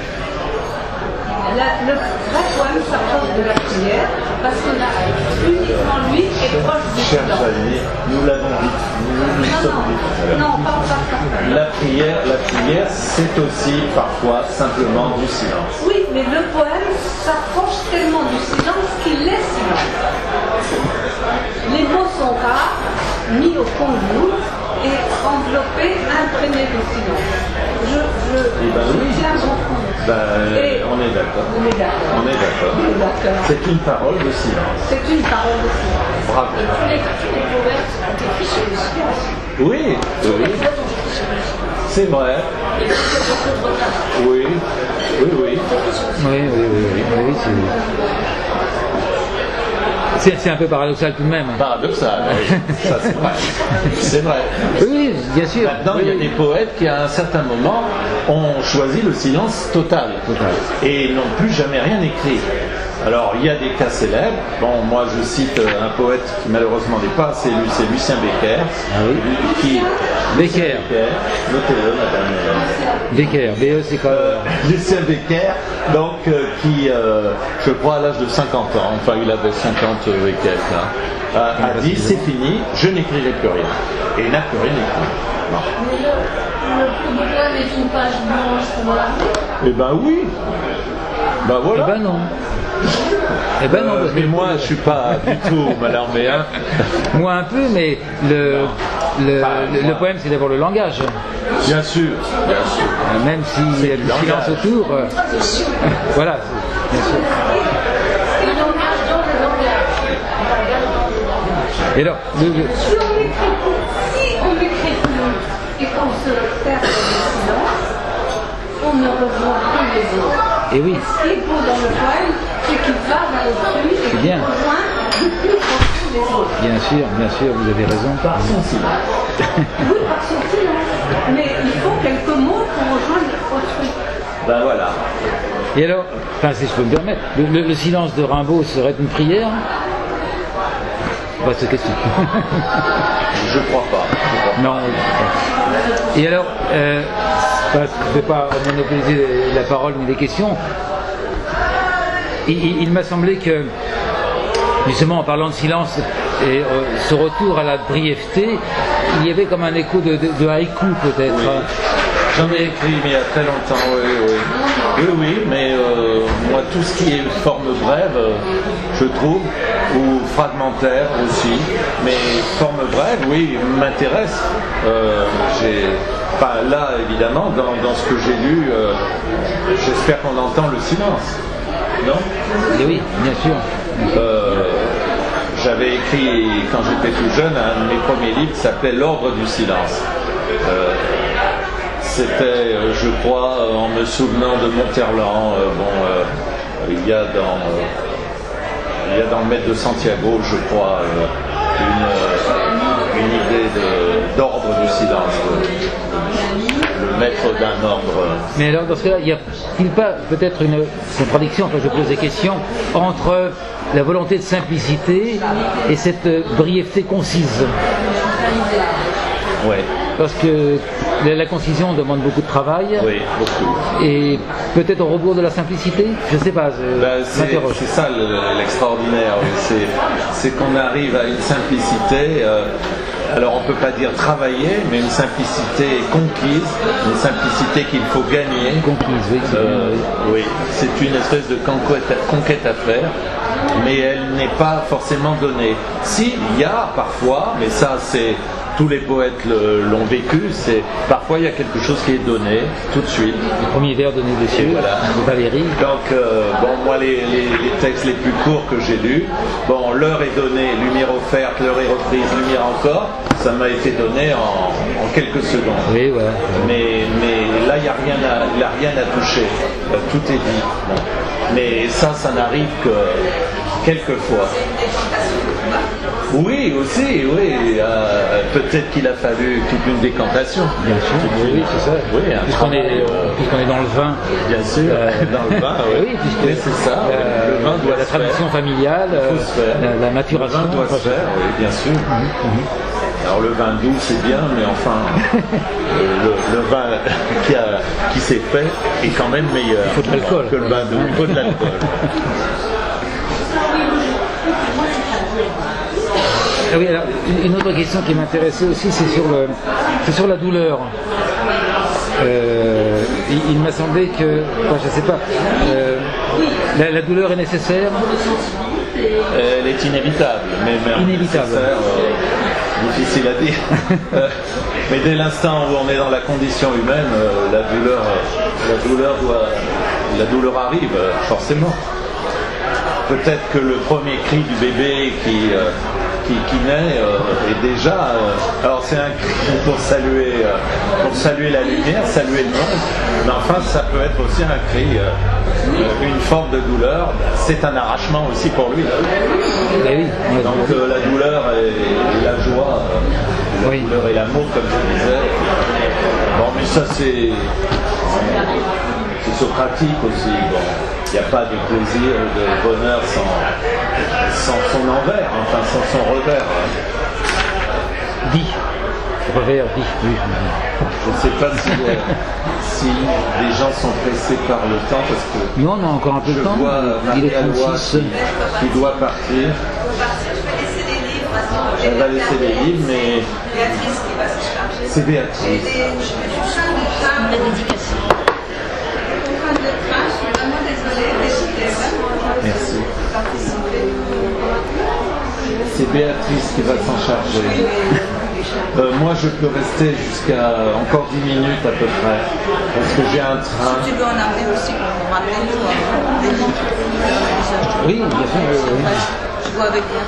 La, le vrai poème s'approche de la prière parce que là, uniquement lui est proche du silence. Chers amis, nous l'avons dit. Nous nous non, sommes non, dit. non, pas, pas, pas. La prière, la prière, c'est aussi parfois simplement du silence. Oui, mais le poème s'approche tellement du silence qu'il est silence. Les mots sont rares, mis au fond de nous et enveloppés, imprégnés de silence. Je, je, eh ben je oui. tiens beaucoup. Ben, Et on est d'accord. On est d'accord. On est d'accord. On est d'accord. C'est une parole de silence. C'est une parole de silence. Bravo. Tous les, tous les poètes ont écrit sur le silence. Oui, oui. C'est vrai. Oui, oui, oui. Oui, oui, oui, oui, oui, c'est... C'est, c'est un peu paradoxal tout de même. Paradoxal, oui. Ça c'est vrai. C'est vrai. Oui, bien sûr. Maintenant, oui, il y a oui. des poètes qui, à un certain moment, ont choisi le silence total. Total. Et n'ont plus jamais rien écrit. Alors, il y a des cas célèbres. Bon, moi, je cite un poète qui, malheureusement, n'est pas assez lu, c'est Lucien Becker. Ah oui. Qui... Becker. Becker. Notez-le, madame. Becker. B E, c'est quoi Euh, Lucien Becker, donc, euh, qui, euh, je crois, à l'âge de cinquante ans, enfin, il avait cinquante et quelques, hein, a, a dit, c'est fini, je n'écrirai plus rien. Et il n'a plus rien écrit. Non. Mais le, le poème est une page blanche comme la Eh ben oui. Ben voilà. Eh ben non. Eh ben non. Euh, Parce mais que moi, je suis pas du tout malarmé, hein. moi un peu, mais le, le, Pas le, moi. le poème c'est d'abord le langage. Bien sûr, bien sûr. Euh, Même s'il y a du du silence langage. autour. euh, voilà, c'est- bien sûr. C'est le langage dans le langage. Et alors, le- le- Si on écrit plus, si on écrit plus et qu'on se perd dans le silence, on ne revoit plus les autres. et oui, Ce qui est beau dans le poème, c'est qu'il va vers autrui et C'est qu'il bien. rejoint de plus profond les autres. bien sûr, bien sûr, vous avez raison. Par son silence. Oui, par son silence. Mais il faut quelques mots pour rejoindre autrui. Ben voilà. Et alors, enfin, si je peux me permettre, le, le- le silence de Rimbaud serait une prière? Bah, c'est question. Je crois pas. Je crois pas. Non. oui. Et alors, euh, parce que je ne vais pas monopoliser la parole ni les questions, il, il- il m'a semblé que, justement, en parlant de silence et euh, ce retour à la brièveté, il y avait comme un écho de, de, de haïku peut-être. Oui. J'en ai écrit, mais il y a très longtemps, oui, oui. Oui, oui, mais euh, moi, tout ce qui est forme brève, euh, je trouve, ou fragmentaire aussi, mais forme brève, oui, m'intéresse. Euh, j'ai, enfin, là, évidemment, dans, dans ce que j'ai lu, euh, j'espère qu'on entend le silence, non? Et oui, bien sûr. Euh, J'avais écrit, quand j'étais tout jeune, un de mes premiers livres qui s'appelait L'ordre du silence. Euh, C'était, euh, je crois, euh, en me souvenant de Monterland, euh, bon, euh, il y a dans, euh, il y a dans le Maître de Santiago, je crois, euh, une, euh, une idée de, d'ordre du silence, le, le maître d'un ordre. Mais alors, dans ce cas-là, il n'y a-t-il pas peut-être une contradiction, enfin je pose des questions, entre la volonté de simplicité et cette brièveté concise? Oui. Parce que la concision demande beaucoup de travail. Oui, beaucoup. Et peut-être au rebours de la simplicité, je ne sais pas. Ben, c'est, c'est ça le, l'extraordinaire. C'est, c'est qu'on arrive à une simplicité. Euh, alors on ne peut pas dire travailler, mais une simplicité conquise, une simplicité qu'il faut gagner. Conquise, oui. C'est, euh, oui. oui. C'est une espèce de conquête à, conquête à faire, mais elle n'est pas forcément donnée. Si, il y a parfois, mais ça c'est... Tous les poètes le, l'ont vécu, c'est parfois il y a quelque chose qui est donné tout de suite. Le premier vers donné dessus, voilà. De Valérie. Donc euh, bon, moi les, les, les textes les plus courts que j'ai lus, bon, l'heure est donnée, lumière offerte, l'heure est reprise, lumière encore, ça m'a été donné en, en quelques secondes. Oui, voilà. Mais, mais là il n'y a rien à, il y a rien à toucher, euh, tout est dit. Bon. Mais ça, ça n'arrive que quelquefois. Oui, aussi, oui. Euh, peut-être qu'il a fallu toute une décantation. Bien sûr, oui, oui, c'est ça. Oui, puisqu'on, est, euh, puisqu'on est dans le vin. Bien sûr, euh, dans le vin, oui. Oui, puisque mais c'est ça. Euh, le vin doit la tradition faire. familiale, Il faut se faire. La, la maturation. Le vin doit se faire, oui, bien sûr. Mm-hmm. Alors le vin doux, c'est bien, mais enfin, le, le vin qui, a, qui s'est fait est quand même meilleur. Il faut de l'alcool. Que le vin doux. Il faut de l'alcool. Ah oui, alors, une autre question qui m'intéressait aussi, c'est sur, le, c'est sur la douleur. Euh, il, il m'a semblé que, enfin, je ne sais pas, euh, la, la douleur est nécessaire. Elle est inévitable, mais même inévitable. Euh, difficile à dire. euh, mais dès l'instant où on est dans la condition humaine, euh, la douleur, la douleur doit, la douleur arrive forcément. Peut-être que le premier cri du bébé qui euh, Qui, qui naît euh, est déjà. Euh, alors c'est un cri pour saluer, euh, pour saluer la lumière, saluer le monde, mais enfin ça peut être aussi un cri, euh, une forme de douleur. C'est un arrachement aussi pour lui. Oui, donc euh, la douleur et, et la joie, euh, la oui. douleur et l'amour comme je disais. Bon, mais ça c'est, c'est socratique aussi. Bon. Il n'y a pas de plaisir ou de bonheur sans, sans son envers, enfin sans son revers. Dit. Revers, dit, oui. Je ne sais pas si, euh, si les gens sont pressés par le temps, parce que non, on a encore un peu de temps. Je vois il est trente-six qui, qui doit partir. Elle va laisser les livres, mais c'est Béatrice. La dédicace. Merci. C'est Béatrice qui va s'en charger. Euh, moi, je peux rester jusqu'à encore dix minutes à peu près, parce que j'ai un train. Si tu veux en amener aussi pour nous rappeler, nous, des livres. Oui, bien sûr. Je vois avec